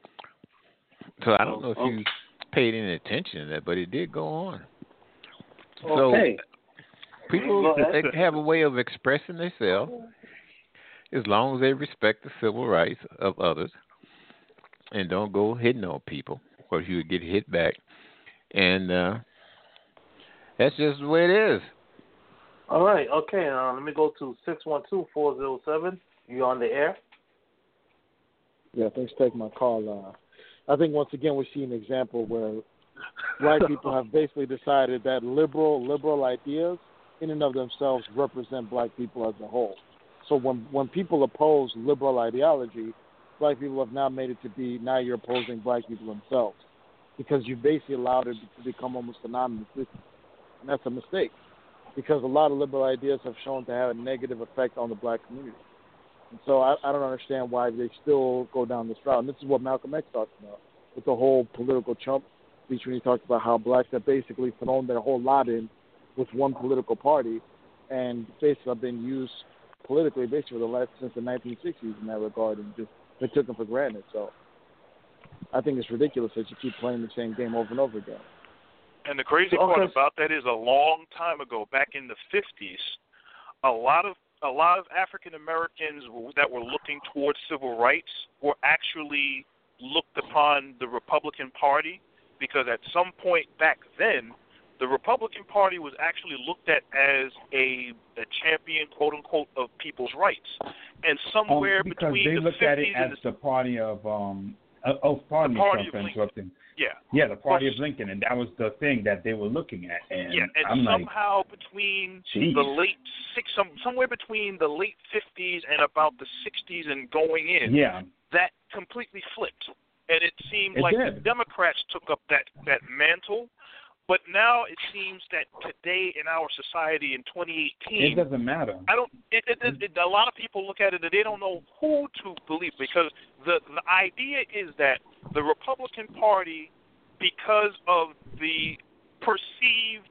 So I don't know if you paid any attention to that, but it did go on.
Okay.
So people they have a way of expressing themselves as long as they respect the civil rights of others and don't go hitting on people, or you would get hit back. And uh, that's just the way it is.
All right, okay. Uh, let me go to six one two, four zero seven. You on the air?
Yeah, thanks for taking my call. Uh, I think once again we're seeing an example where white people have basically decided that liberal liberal ideas in and of themselves represent black people as a whole. So when when people oppose liberal ideology, black people have now made it to be now you're opposing black people themselves because you basically allowed it to become almost synonymous with you. And that's a mistake because a lot of liberal ideas have shown to have a negative effect on the black community. And so I, I don't understand why they still go down this route. And this is what Malcolm X talked about with the whole political Trump speech when he talked about how blacks have basically thrown their whole lot in with one political party and basically have been used politically basically for the last since the nineteen sixties in that regard, and just they took them for granted. So I think it's ridiculous that you keep playing the same game over and over again.
And the crazy part about that is a long time ago, back in the fifties, a lot of a lot of African Americans that were looking towards civil rights were actually looked upon the Republican Party because at some point back then, the Republican Party was actually looked at as a, a champion, quote unquote, of people's rights. And somewhere
um, because
between
they
the
looked
fifties
at it as
and the,
the party of um. Oh, pardon me for interrupting.
Yeah.
Yeah, the party of Lincoln, and that was the thing that they were looking at. And
yeah, and
I'm
somehow
like,
between
geez.
the late six, some, somewhere between the late fifties and about the sixties and going in,
yeah.
that completely flipped, and it seemed
it
like
did.
the Democrats took up that that mantle. But now it seems that today in our society in twenty eighteen,
it doesn't matter.
I don't. It, it, it, it, a lot of people look at it and they don't know who to believe because the the idea is that the Republican Party, because of the perceived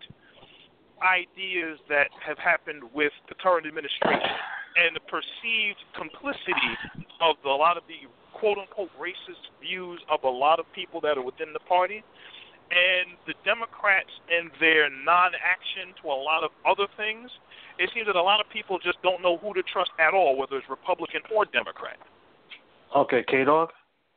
ideas that have happened with the current administration and the perceived complicity of the, a lot of the quote unquote racist views of a lot of people that are within the party. And the Democrats and their non-action to a lot of other things, it seems that a lot of people just don't know who to trust at all, whether it's Republican or Democrat.
Okay, K-Dog?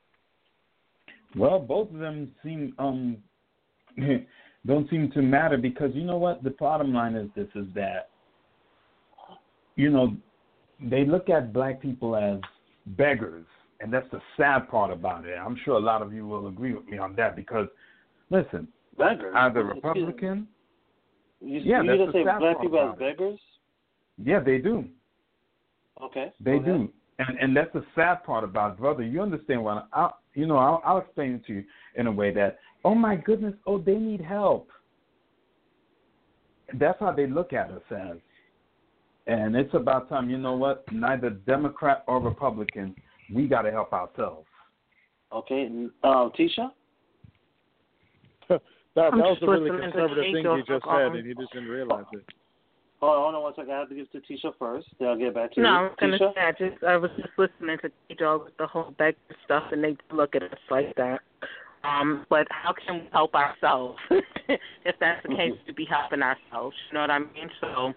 Well, both of them seem um don't seem to matter because you know what? The bottom line is this, is that, you know, they look at black people as beggars, and that's the sad part about it. I'm sure a lot of you will agree with me on that because listen,
beggars.
Either Republican.
You,
yeah,
you
that's the
say
sad
black
part
people
about
as beggars?
Yeah, they do.
Okay.
They do. And and that's the sad part about it, brother. You understand what I, you know? I'll, I'll explain it to you in a way that, oh my goodness, oh they need help. That's how they look at us as. And it's about time. You know what? Neither Democrat or Republican, we got to help ourselves.
Okay, uh, Tisha.
that that was a really
listening to
conservative thing
Angel
he just
um,
said, and he just didn't realize it.
Hold on, hold on one second. I have to give it to Tisha first. Then I'll get back to
No,
you.
I was gonna
Tisha?
say I just I was just listening to T-Dog with the whole Beck stuff, and they look at us like that. Um, but how can we help ourselves? If that's the case, to be helping ourselves. You know what I mean? So.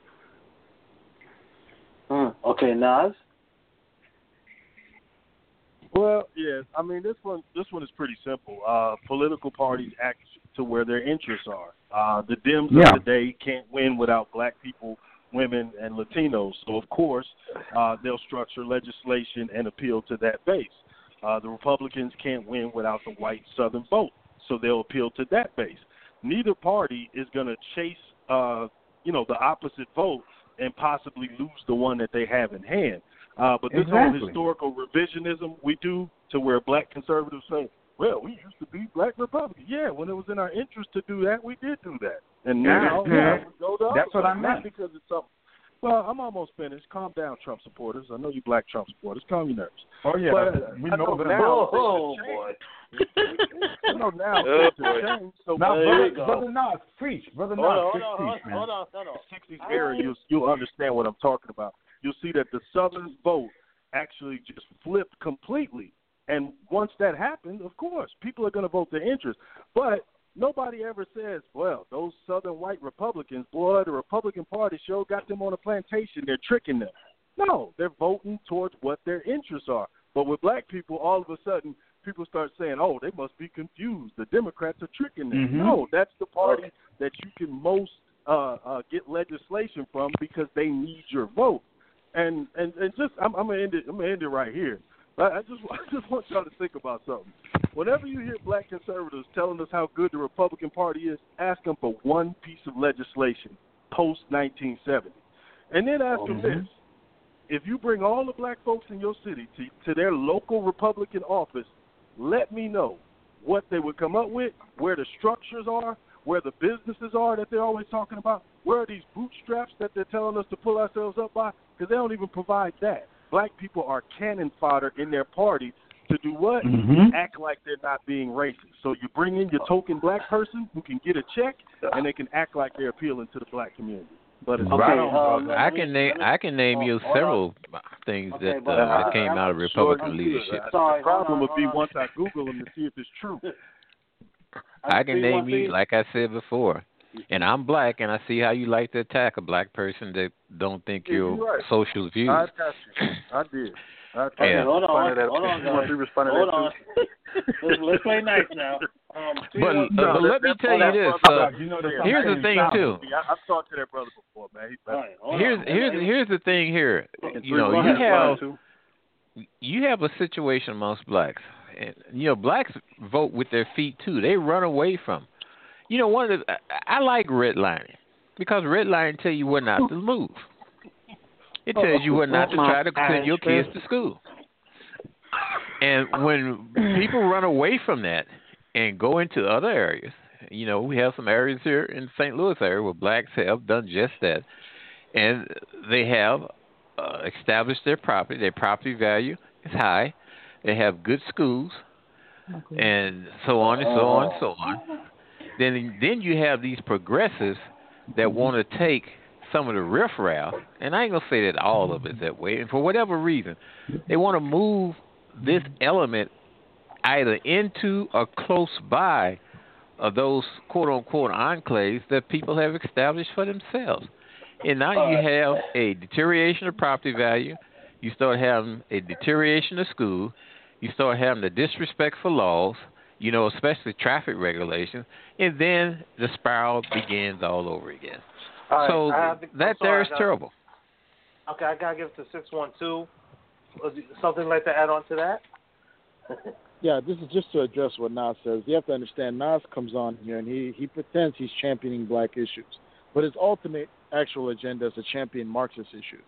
Mm, okay, Nas.
Well, yeah, I mean this one. This one is pretty simple. Uh, political parties act to where their interests are. Uh, the Dems
Yeah.
of today can't win without black people, women, and Latinos. So of course, uh, they'll structure legislation and appeal to that base. Uh, the Republicans can't win without the white Southern vote, so they'll appeal to that base. Neither party is going to chase, uh, you know, the opposite vote and possibly lose the one that they have in hand. Uh, but this
Exactly.
whole historical revisionism we do to where black conservatives say, well, we used to be black Republicans. Yeah, when it was in our interest to do that, we did do that. And now,
Yeah.
yeah, we go the other
That's what
way,
I
not
meant.
because it's something. Well, I'm almost finished. Calm down, Trump supporters. I know you black Trump supporters. Calm your nerves.
Oh yeah,
But, uh,
we
I
know them.
now
Oh,
things
boy.
have changed. I know now
Oh,
things have
boy.
changed. So
Now,
There
brother,
you go.
brother Nas, preach, brother Nas,
Hold on, hold
preach,
on, hold
preach,
on,
man.
hold on, hold on.
sixties era, you'll, you'll understand what I'm talking about. You'll see that the Southern vote actually just flipped completely. And once that happens, of course, people are going to vote their interest. But nobody ever says, well, those Southern white Republicans, boy, the Republican Party sure got them on a plantation. They're tricking them. No, they're voting towards what their interests are. But with black people, all of a sudden, people start saying, oh, they must be confused. The Democrats are tricking them.
Mhm.
No, that's the party that you can most uh, uh, get legislation from because they need your vote. And and, and just I'm, I'm gonna end it. I'm gonna end it right here. I, I just I just want y'all to think about something. Whenever you hear black conservatives telling us how good the Republican Party is, ask them for one piece of legislation post nineteen seventy, and then ask them
Mhm.
this: if you bring all the black folks in your city to, to their local Republican office, let me know what they would come up with, where the structures are, where the businesses are that they're always talking about, where are these bootstraps that they're telling us to pull ourselves up by, because they don't even provide that. Black people are cannon fodder in their party to do what?
Mhm.
Act like they're not being racist. So you bring in your token black person who can get a check, and they can act like they're appealing to the black community. But it's
Right
Okay,
on,
um,
brother.
I
let me-
can name
let me-
I can name
oh,
you
hold
several things
Okay,
that
but
uh,
I-
that came
I'm
out of
not
Republican
sure you
leadership.
could.
Sorry,
the problem
hold on,
would be
hold on.
once I Google them to see if it's true.
I can
see
name
one
you,
thing.
like I said before, and I'm black, and I see how you like to attack a black person that don't think
Yeah,
your
you're right.
social views.
I got you. I did. I
Okay,
Yeah.
hold on,
Respond to that.
hold on,
You want
guys.
to respond to
Hold
that
on. let's, let's play nice now. Um,
But,
three, one,
uh,
two.
but let me tell you this. Uh,
you know that
here's the
sometimes
thing,
stop.
too.
I, I've talked to that brother before, man. He's
All right, hold
Here's
on.
here's here's the thing here.
And
You
three,
know,
one,
you
one,
have
two.
you have a situation amongst blacks, and you know blacks vote with their feet too. They run away from. You know, one of the I, I like redlining because redlining tell you where not to move. It tells you where not to try to send your kids to school. And when people run away from that and go into other areas, you know, we have some areas here in Saint Louis area where blacks have done just that, and they have uh, established their property. Their property value is high. They have good schools, and so on and so on and so on. Then, then you have these progressives that want to take some of the riffraff, and I ain't gonna say that all of it's that way. And for whatever reason, they want to move this element either into or close by of those quote unquote enclaves that people have established for themselves. And now you have a deterioration of property value. You start having a deterioration of school. You start having the disrespect for laws, you know, especially traffic regulations, and then the spiral begins all over again.
All right,
so
I have to- I'm
that
sorry,
there
I
is
gotta-
terrible.
Okay, I gotta give it to six one two. Something like to add on to that?
Yeah, this is just to address what Nas says. You have to understand, Nas comes on here and he, he pretends he's championing black issues, but his ultimate actual agenda is to champion Marxist issues.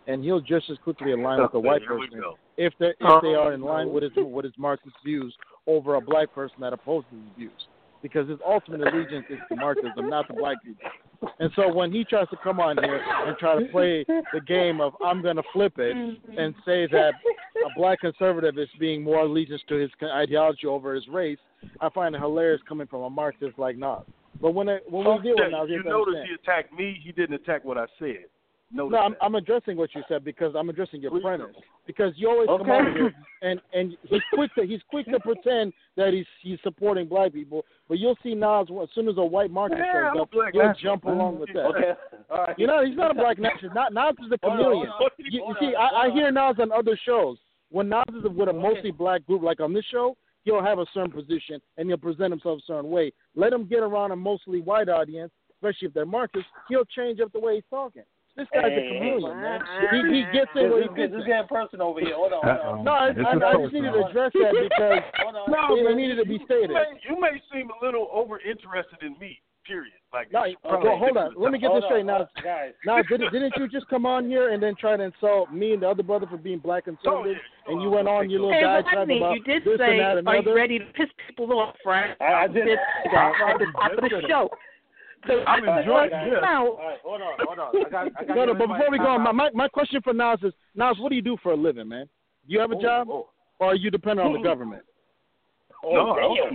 and he'll just as quickly align with a white
Here we
person
go.
if they if they are in line with his with his Marxist views over a black person that opposes his views, because his ultimate allegiance is to Marxism, not to black people. And so when he tries to come on here and try to play the game of I'm going to flip it and say that a black conservative is being more allegiance to his ideology over his race, I find it hilarious coming from a Marxist like Nas. But when it, when we deal with Nas,
you notice he attacked me. He didn't attack what I said. Notice
no, I'm,
that.
I'm addressing what you said because I'm addressing your
Please
premise.
do.
Because you always
Okay.
come on here and, and he's quick to he's quick to pretend that he's he's supporting black people, but you'll see Nas as soon as a white Marxist
Yeah, I'm
shows
a
up,
black
he'll
nationalist,
jump
man.
along with that.
Okay. All right.
You know, he's not a black nationalist. Not Nas is a
Hold on,
chameleon.
hold on.
You, you
Hold
see,
on,
I, I
hold
hear Nas on other shows. When Nas is with a mostly black group, like on this show, he'll have a certain position and he'll present himself a certain way. Let him get around a mostly white audience, especially if they're Marxists, he'll change up the way he's talking. This guy's
Hey,
a chameleon,
hey,
man. He, he gets in
This
where he
is
fits
this is
in.
getting personal over here. Hold on, hold on.
No, I,
This
I,
is
I just needed to address that because
Hold on.
No,
it
man,
needed to be
you-
stated.
You may, you may seem a little over interested in me. Period. Like,
No,
you probably
well, hold
get
on.
to the
Let me
top.
get
Hold
this straight
on,
now.
hold on, guys.
Now, didn't, didn't you just come on here and then try to insult me and the other brother for being black conservative?
yeah.
And you went on your little
Hey,
diatribe
Rodney,
about
you did
this
say,
and that and
are you
other.
ready to piss people off, right?
I, I did.
Did that at the top of the show. So
I'm enjoying
All right,
this.
now,
All right, hold on, hold on. I got, I got
No, no,
to
but before we go on, my, my my question for Nas is, Nas, what do you do for a living, man? Do you have a
Oh,
job,
oh.
or are you dependent on the government?
No, I don't-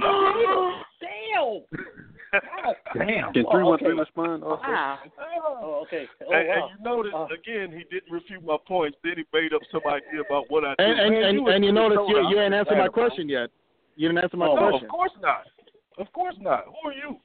Damn.
Damn.
Can
Oh,
three one
okay.
three respond? Also?
wow.
Oh, okay. Oh,
and,
wow.
and you notice
Uh,
again, he didn't refute my points. Then he made up some idea about what I do.
And and
Man,
and,
was
and you
in the
notice
zone.
you
I'm
you ain't
just
answered my
mad about
question yet. You didn't answer my
No,
it. No,
question.
of course not. Of course not. Who are you?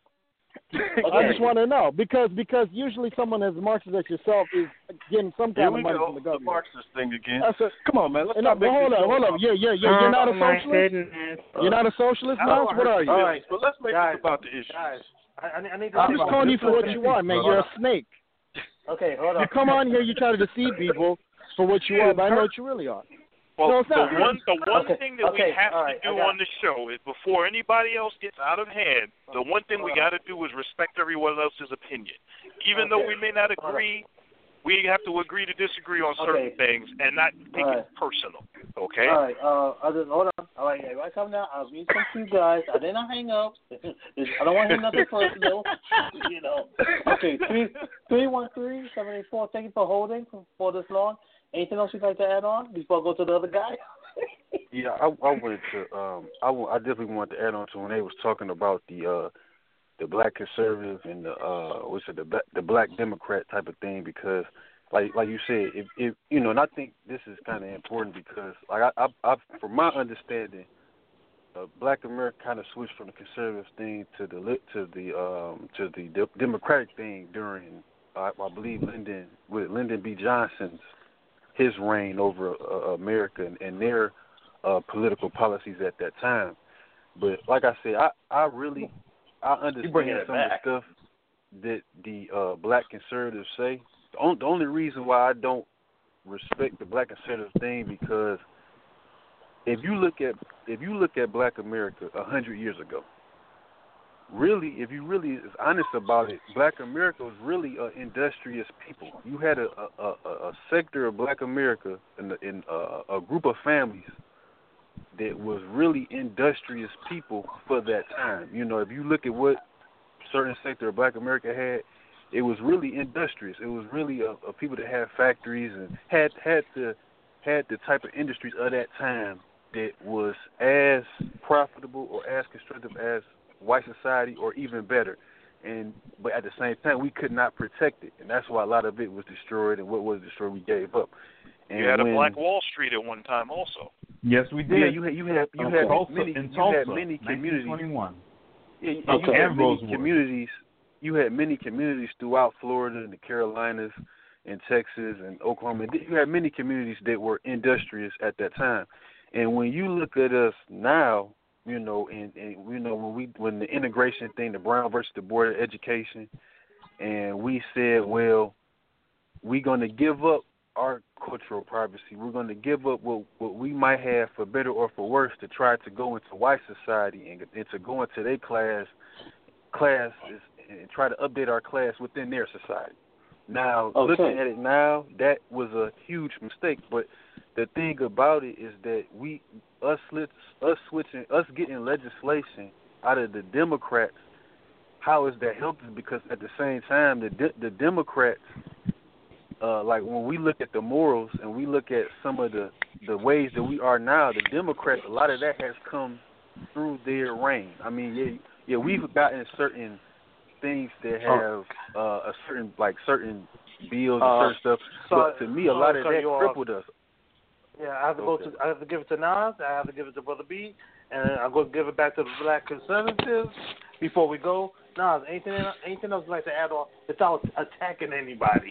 I just want to know because because usually someone as Marxist as yourself is getting some
Here
kind
we
of money
go.
from the
The
government.
Marxist thing again.
That's a,
Come on, man. Let's
no,
not make
well, hold
this
on,
show
hold on.
about-
Yeah, yeah, yeah. You're not a
Oh, my
socialist.
goodness.
You're not a socialist,
I
Nas.
don't
What
hurt
are you?
All
feelings,
right.
But let's make
Guys,
this about the issue.
Guys, I, I, need- I need to.
I'm
This
just
is-
calling you
this
for
is
what
a
you
piece,
are, man.
brother.
You're a snake.
Okay, hold on.
You come on here, you try to deceive people for what you are, but I know what you really are.
Well,
No, it's not.
the one, the one
Okay,
thing that
okay,
we have
all right,
to
I
do
got
on the show is before anybody else gets out of hand, the one thing we got to do is respect everyone else's opinion. Even though
Okay.
we may not agree, we have to agree to disagree on certain
Okay.
things and not take
All
it
right.
personal. Okay?
All right, uh, I just, hold on. All right, if I come down, I'll meet some of you guys. I did not hang up. I don't want to hear nothing personal. You know. Okay, three three one three seven eight four. Thank you for holding for, for this long. Anything else you'd like to add on before I go to the other guy?
Yeah, I, I wanted to. Um, I, w- I definitely wanted to add on to when they was talking about the uh, the black conservative and the uh, what's it the ba- the black Democrat type of thing because, like like you said, if, if you know, and I think this is kind of important because, like I, I, I from my understanding, uh, Black America kind of switched from the conservative thing to the li- to the um, to the de- Democratic thing during uh, I believe Lyndon with Lyndon B. Johnson's his reign over uh, America and, and their uh, political policies at that time. But like I said, I, I really I understand
bringing it
some
back.
of the stuff that the uh, black conservatives say. The, on, the only reason why I don't respect the black conservative thing because if you look at if you look at Black America a hundred years ago, really, if you really is honest about it, Black America was really uh, industrious people. You had a a, a, a sector of Black America in, the, in uh, a group of families that was really industrious people for that time. You know, if you look at what certain sector of Black America had, it was really industrious. It was really a, a people that had factories and had had the had the type of industries of that time that was as profitable or as constructive as white society or even better. And but at the same time we could not protect it, and that's why a lot of it was destroyed, and what was destroyed we gave up. And
You had a
when,
Black Wall Street at one time also.
Yes, we did.
yeah, you had you had you
Okay.
had
Tulsa,
many
in
you
Tulsa,
had many communities.
nineteen twenty-one.
Yeah, you,
Okay.
you had
And
many
Rosewood.
communities. You had many communities throughout Florida and the Carolinas and Texas and Oklahoma. You had many communities that were industrious at that time. And when you look at us now, you know, and, and you know when we when the integration thing, the Brown versus the Board of Education, and we said, well, we're going to give up our cultural privacy. We're going to give up what what we might have for better or for worse to try to go into white society and, and to go into their class classes and try to update our class within their society. Now,
Okay.
looking at it now, that was a huge mistake. But the thing about it is that we, us, us switching, us getting legislation out of the Democrats, how is that helping? Because at the same time, the de- the Democrats, uh, like when we look at the morals and we look at some of the, the ways that we are now, the Democrats, a lot of that has come through their reign. I mean, yeah, yeah, we've gotten certain things that have uh, a certain like certain bills and
Uh,
certain stuff,
sorry-
but to me, a
sorry
lot
to
of
cut
that
you off.
crippled us.
Yeah, I have to
Okay.
go to. I have to give it to Nas. I have to give it to Brother B, and I'm going to give it back to the Black conservatives before we go. Nas, anything anything else you'd like to add on without attacking anybody?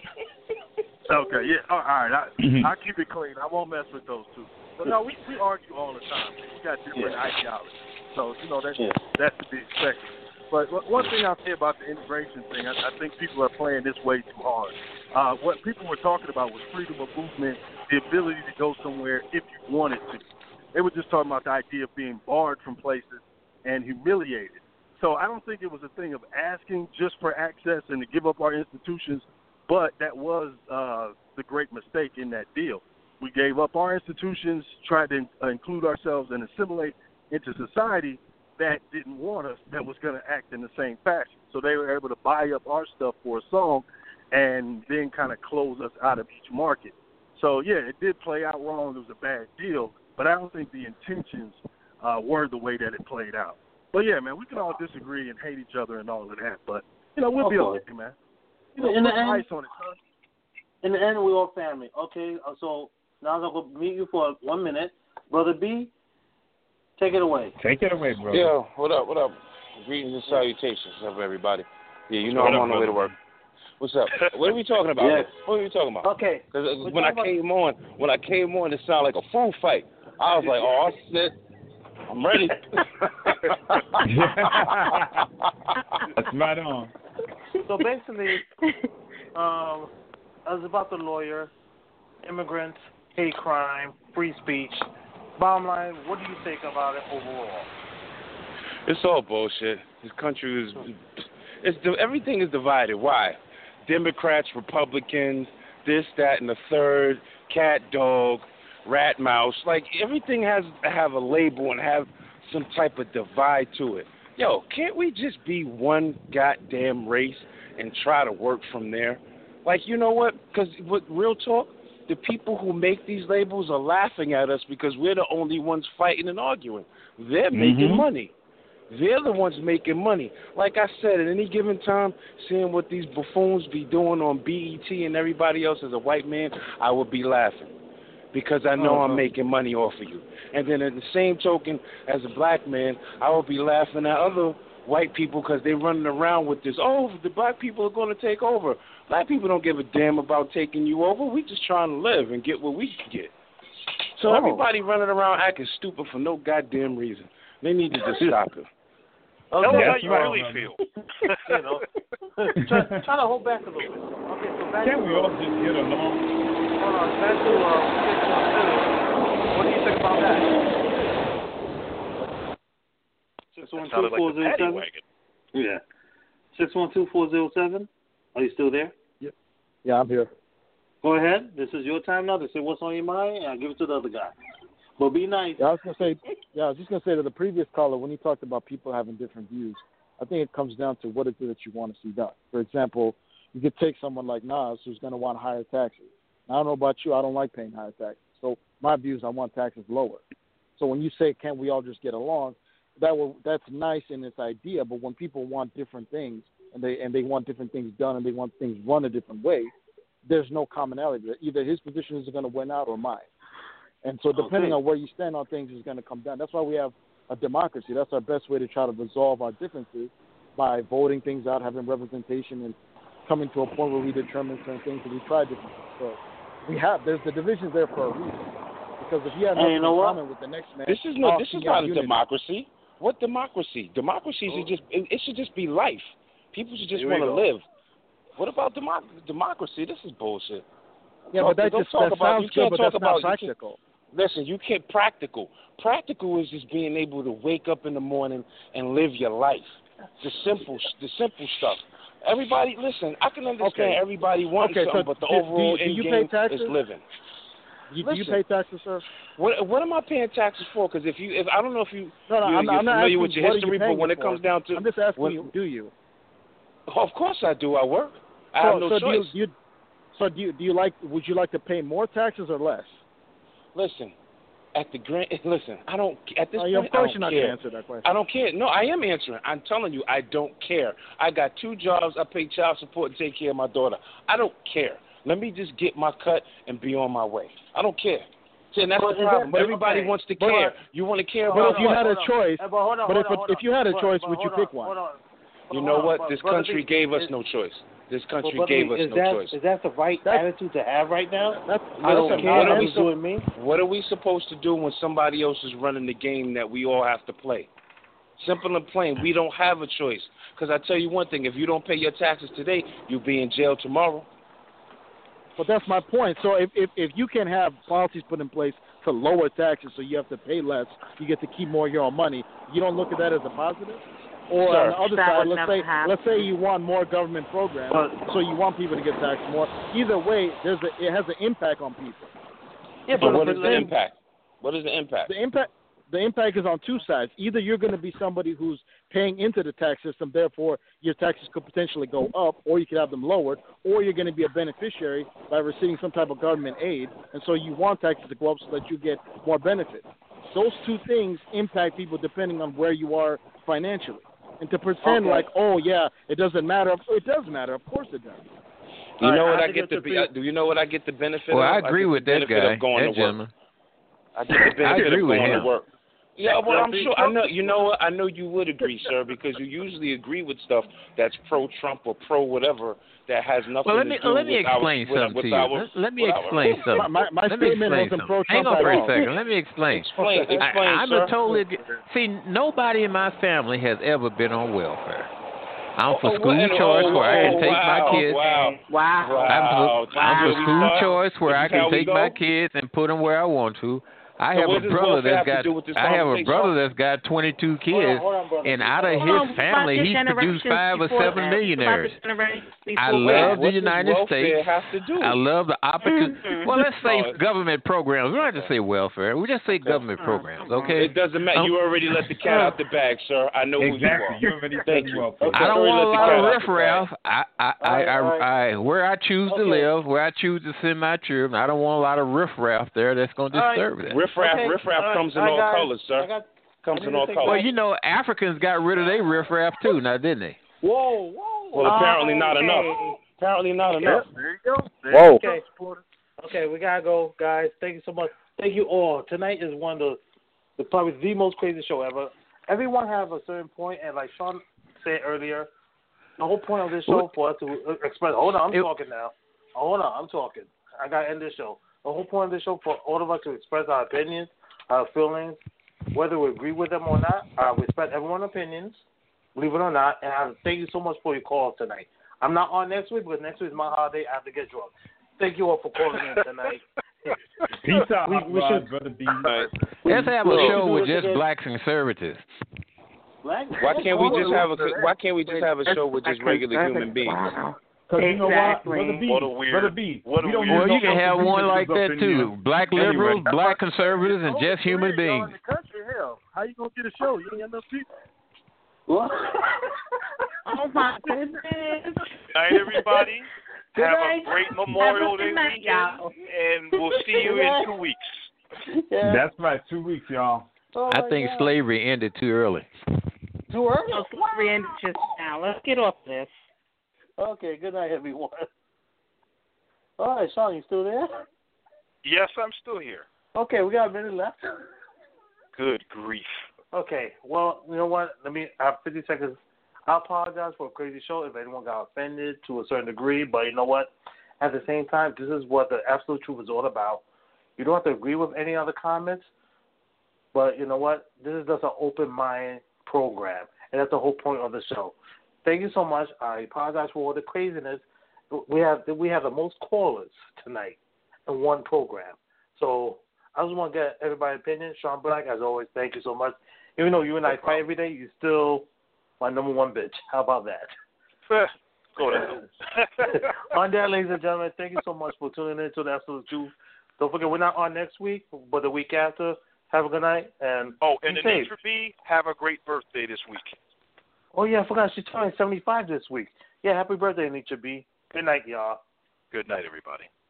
Okay, yeah, all right. I,
Mhm.
I'll keep it clean. I won't mess with those two. But no, we, we argue all the time. We got different
Yeah.
ideologies. So, you know, that's,
Yeah.
that's to be expected. But what- one thing I'll say about the immigration thing, I, I think people are playing this way too hard. Uh, what people were talking about was freedom of movement, the ability to go somewhere if you wanted to. They were just talking about the idea of being barred from places and humiliated. So I don't think it was a thing of asking just for access and to give up our institutions, but that was uh, the great mistake in that deal. We gave up our institutions, tried to uh, include ourselves and assimilate into society that didn't want us, that was going to act in the same fashion. So they were able to buy up our stuff for a song and then kind of close us out of each market. So, yeah, it did play out wrong. It was a bad deal, but I don't think the intentions uh, were the way that it played out. But, yeah, man, we can all disagree and hate each other and all of that, but, you know, we'll be
Okay.
okay, man. You know,
In the
put some
end-
ice on it, son.
In the end, we're all family. Okay, uh, so now I'm going to meet you for one minute. Brother B, take it away.
Take it away, bro.
Yo, what up, what up? Greetings and salutations of everybody. Yeah, you know
What
I'm
up,
on the way to
brother?
work. What's up? What are we talking about?
Yes.
What are we talking about?
Okay.
Because
We're
when I
talking
came on, when I came on, it sounded like a food fight. I was like, oh, shit, I'm ready.
That's right on.
So basically, um, I was about the lawyer, immigrants, hate crime, free speech. Bottom line, what do you think about it overall?
It's all bullshit. This country is, it's everything is divided. Why? Democrats, Republicans, this, that, and the third, cat, dog, rat, mouse. Like everything has to have a label and have some type of divide to it. Yo, can't we just be one goddamn race and try to work from there? Like, you know what? Because with real talk, the people who make these labels are laughing at us because we're the only ones fighting and arguing. They're making
Mhm.
money. They're the ones making money. Like I said, at any given time, seeing what these buffoons be doing on B E T and everybody else as a white man, I would be laughing because I know
Uh-huh.
I'm making money off of you. And then at the same token, as a black man, I would be laughing at other white people because they're running around with this, oh, the black people are going to take over. Black people don't give a damn about taking you over. We just trying to live and get what we can get. So
Oh.
everybody running around acting stupid for no goddamn reason. They need to just stop it.
Tell us
Okay.
how
That's
you
right,
really
brother.
feel.
You know, try, try to hold back a little bit. Okay, so back
Can't
to,
we all just get along?
hold on, back to uh, six one two. What do you think about that? Six one
That
two
sounded like
four
the
zero
paddy
seven.
wagon.
Yeah. Six one two four zero seven. Are you still there?
Yeah, I'm here.
Go ahead. This is your time now to say what's on your mind, and I'll give it to the other guy. But be nice.
Yeah, I was gonna say. Yeah, I was just gonna say to the previous caller when he talked about people having different views. I think it comes down to what is it that you want to see done. For example, you could take someone like Nas who's going to want higher taxes. Now, I don't know about you. I don't like paying higher taxes. So my view is I want taxes lower. So when you say, can't we all just get along, that will, that's nice in its idea. But when people want different things and they and they want different things done and they want things run a different way, there's no commonality. Either his position is going to win out or mine. And so depending
Okay.
on where you stand on things is going to come down. That's why we have a democracy. That's our best way to try to resolve our differences by voting things out, having representation, and coming to a point where we determine certain things and we try different things. So we have, there's the divisions there for a reason. Because if you have
And
nothing
you know
in
what?
common with the next man,
This is no.
how
This
can
is
you have
not a
unity?
democracy. What democracy? Democracy should just. It, it should just be life. People should just
Here we
want to
go.
live. What about democ- democracy? This is bullshit.
Yeah,
Talk-
but that
don't
just
talk
that
about-
sounds
you
good,
can't
but
talk
that's
about-
not
you can't-
practical.
Listen, you can't practical. Practical is just being able to wake up in the morning and live your life. The simple, the simple stuff. Everybody, listen. I can understand
Okay.
everybody wants
Okay, so
something, but the
do-
overall
do you- do you
end
pay
game
taxes?
is living.
You, do you
Listen.
pay taxes, sir?
What what am I paying taxes for? Because if you, if I don't know if you,
No, no,
you're,
I'm,
you're
I'm not
familiar
asking
with your
what are
history,
you
but
paying
when
it
it
for.
comes down to,
I'm just asking
when,
you, do you?
of course I do. I work. I
so,
have no
so
choice.
Do you, do you, so do you, do you like? Would you like to pay more taxes or less?
Listen, at the grand, listen. I don't at this
Uh, yeah,
point.
of course,
I
you're
don't
not
care.
going to answer that question.
I don't care. No, I am answering. I'm telling you, I don't care. I got two jobs. I pay child support and take care of my daughter. I don't care. Let me just get my cut and be on my way. I don't care. See, and that's
But
the
is
problem.
that-
Everybody
okay.
wants to
But-
care. You want to care
But
about
if you
what?
had a
hold on.
choice,
Hey, but hold on,
but if
hold
it,
on,
if you had a
but-
choice,
but
would you
hold
pick
on,
one?
hold on.
You
Hold
know
on,
what?
but-
This
Brother
country
B,
gave us
is-
no choice. This country
but Brother
gave
B,
us
is
no
that,
choice.
Is that the right
That's-
attitude to have right now?
That's
I don't
that's
care
what are
what
we
he's
so-
doing me.
What are we supposed to do when somebody else is running the game that we all have to play? Simple and plain. We don't have a choice. Because I tell you one thing, if you don't pay your taxes today, you'll be in jail tomorrow.
But that's my point. So if, if if you can have policies put in place to lower taxes, so you have to pay less, you get to keep more of your own money. You don't look at that as a positive. Or
Sir.
on the other
That
side,
would
let's
never
say
happen.
let's say you want more government programs,
But-
so you want people to get taxed more. Either way, there's a, it has an impact on people.
Yeah,
But
but
what
if
is
it-
the impact? What is the impact?
The impact the impact is on two sides. Either you're going to be somebody who's paying into the tax system, therefore your taxes could potentially go up, or you could have them lowered, or you're going to be a beneficiary by receiving some type of government aid, and so you want taxes to go up so that you get more benefit. Those two things impact people depending on where you are financially. And to pretend
Okay.
like, oh yeah, it doesn't matter. It does matter. Of course it does.
You
All
know
right,
what
I
I
think
get
it's
the
a
be,
pretty-
do you know what I get the benefit
Well, I
of?
agree
get
with
the
that
benefit
guy,
of going
that
to work.
gentleman.
I get the benefit
I agree
of
with
going
him.
to work. Yeah, well, I'm
Yeah,
sure. I know. You know what? I know you would agree, sir, because you usually agree with stuff that's pro-Trump or pro-whatever that has nothing
Well, let
to
me
do
let me
with
explain
our,
something
with,
to
with
you.
our,
Let, let me
with our-
explain something.
My, my
let me
statement
explain
wasn't
something.
pro-Trump
Hang on
at
for a
all.
second. Let me explain.
Explain, explain,
I, I'm
sir.
a totally see. Nobody in my family has ever been on welfare. I'm for
Oh,
school
and-
choice
oh,
where I can
oh,
take
wow,
my kids.
Wow.
Wow.
Wow.
I'm for,
This is
I'm
where
for
we
school
start?
choice where
This
I
is how
can
we
take
go?
my kids and put them where I want to. I
So
have
what
a
does
brother
welfare
that's
have to
got.
do with this
I have a
conversation?
brother that's got twenty-two kids,
hold on, brother.
and out of
Hold
his
on, what
family,
about the
he's produced
generations
five or
before
seven
that?
millionaires.
What about the generations
I
before
love
that?
the
What does
United
welfare
States.
have to do?
I love the opportunity.
Mhm.
Well, let's say
No, it's-
government programs. We don't have to say welfare. We just say government programs, okay?
It doesn't matter.
Um,
You already let the cat out the bag, sir. I know
Exactly.
who you
You
are.
already
Thank
said
you.
well.
Okay.
I don't
Already
want a
let the
lot
cat
of
out the
riffraff.
bag.
I, I, I,
All right,
I,
all right.
I, where I choose to
Okay.
live, where I choose to send my children, I don't want a lot of riffraff there that's going to
All right.
disturb that.
Riffraff,
Okay.
riffraff
All right.
comes in
All right,
all
guys.
colors, sir.
I got-
Comes
I
in
need
all
to take
colors.
Well, you know, Africans got rid of their riffraff too, now didn't they?
Whoa, whoa.
Well, apparently not
Okay.
enough. Apparently not enough.
There you go. There
Whoa.
you go,
Okay.
supporter.
Okay, we gotta go, guys. Thank you so much. Thank you all. Tonight is one of the, the probably the most crazy show ever. Everyone have a certain point, and like Sean said earlier, the whole point of this show for us to express. Hold on, I'm
It-
talking now. Hold on, I'm talking. I gotta end this show. The whole point of this show for all of us to express our opinions, our feelings, whether we agree with them or not. I respect everyone's opinions, believe it or not, and I thank you so much for your calls tonight. I'm not on next week, because next week is my holiday. I have to get drunk. Thank you all for calling in tonight.
Peace out,
We-
Hot
we
Rod,
should-
brother B.
Let's have a
we should
show
do
with
this
just
again.
black conservatives.
Black?
Why can't we just have a Why can't we just have a show with just regular human beings?
Wow.
Because you know what,
Exactly.
brother B,
What a weird-
brother B,
what a
we don't
weird-
Well,
need
you
no
can have one like
representatives
that
up in
too.
here.
Black
Anyway.
liberals, black conservatives, and just human
Y'all in
beings.
the country, hell, how you gonna get a show? You ain't got enough people.
What?
Oh my goodness.
Good night, everybody.
Good
Have
night.
a great Memorial
Have a
Day
good night,
weekend,
y'all.
and we'll see you in two weeks.
Yeah.
That's right, two weeks, y'all.
Oh
I
my
think
God.
slavery ended too early.
Too early?
So slavery ended just now. Let's get off this.
Okay, good night, everyone. All right, Sean, you still there?
Yes, I'm still here.
Okay, we got a minute left.
Good grief.
Okay, well, you know what? Let me I have fifty seconds. I apologize for a crazy show if anyone got offended to a certain degree, but you know what? At the same time, this is what the absolute truth is all about. You don't have to agree with any other comments, but you know what? This is just an open mind program, and that's the whole point of the show. Thank you so much. I apologize for all the craziness. We have we have the most callers tonight in one program. So I just want to get everybody's opinion. Sean Black, as always, thank you so much. Even though you and I fight every day, you still my number one bitch. How about that?
Go ahead.
On that, ladies and gentlemen, thank you so much for tuning in to the Absolute Truth. Don't forget, we're not on next week, but the week after. Have a good night. And
oh, and
be
Anitra B, have a great birthday this week.
Oh, yeah, I forgot. She's turning seventy-five this week. Yeah, happy birthday, Anitra B. Good night, y'all.
Good night, everybody.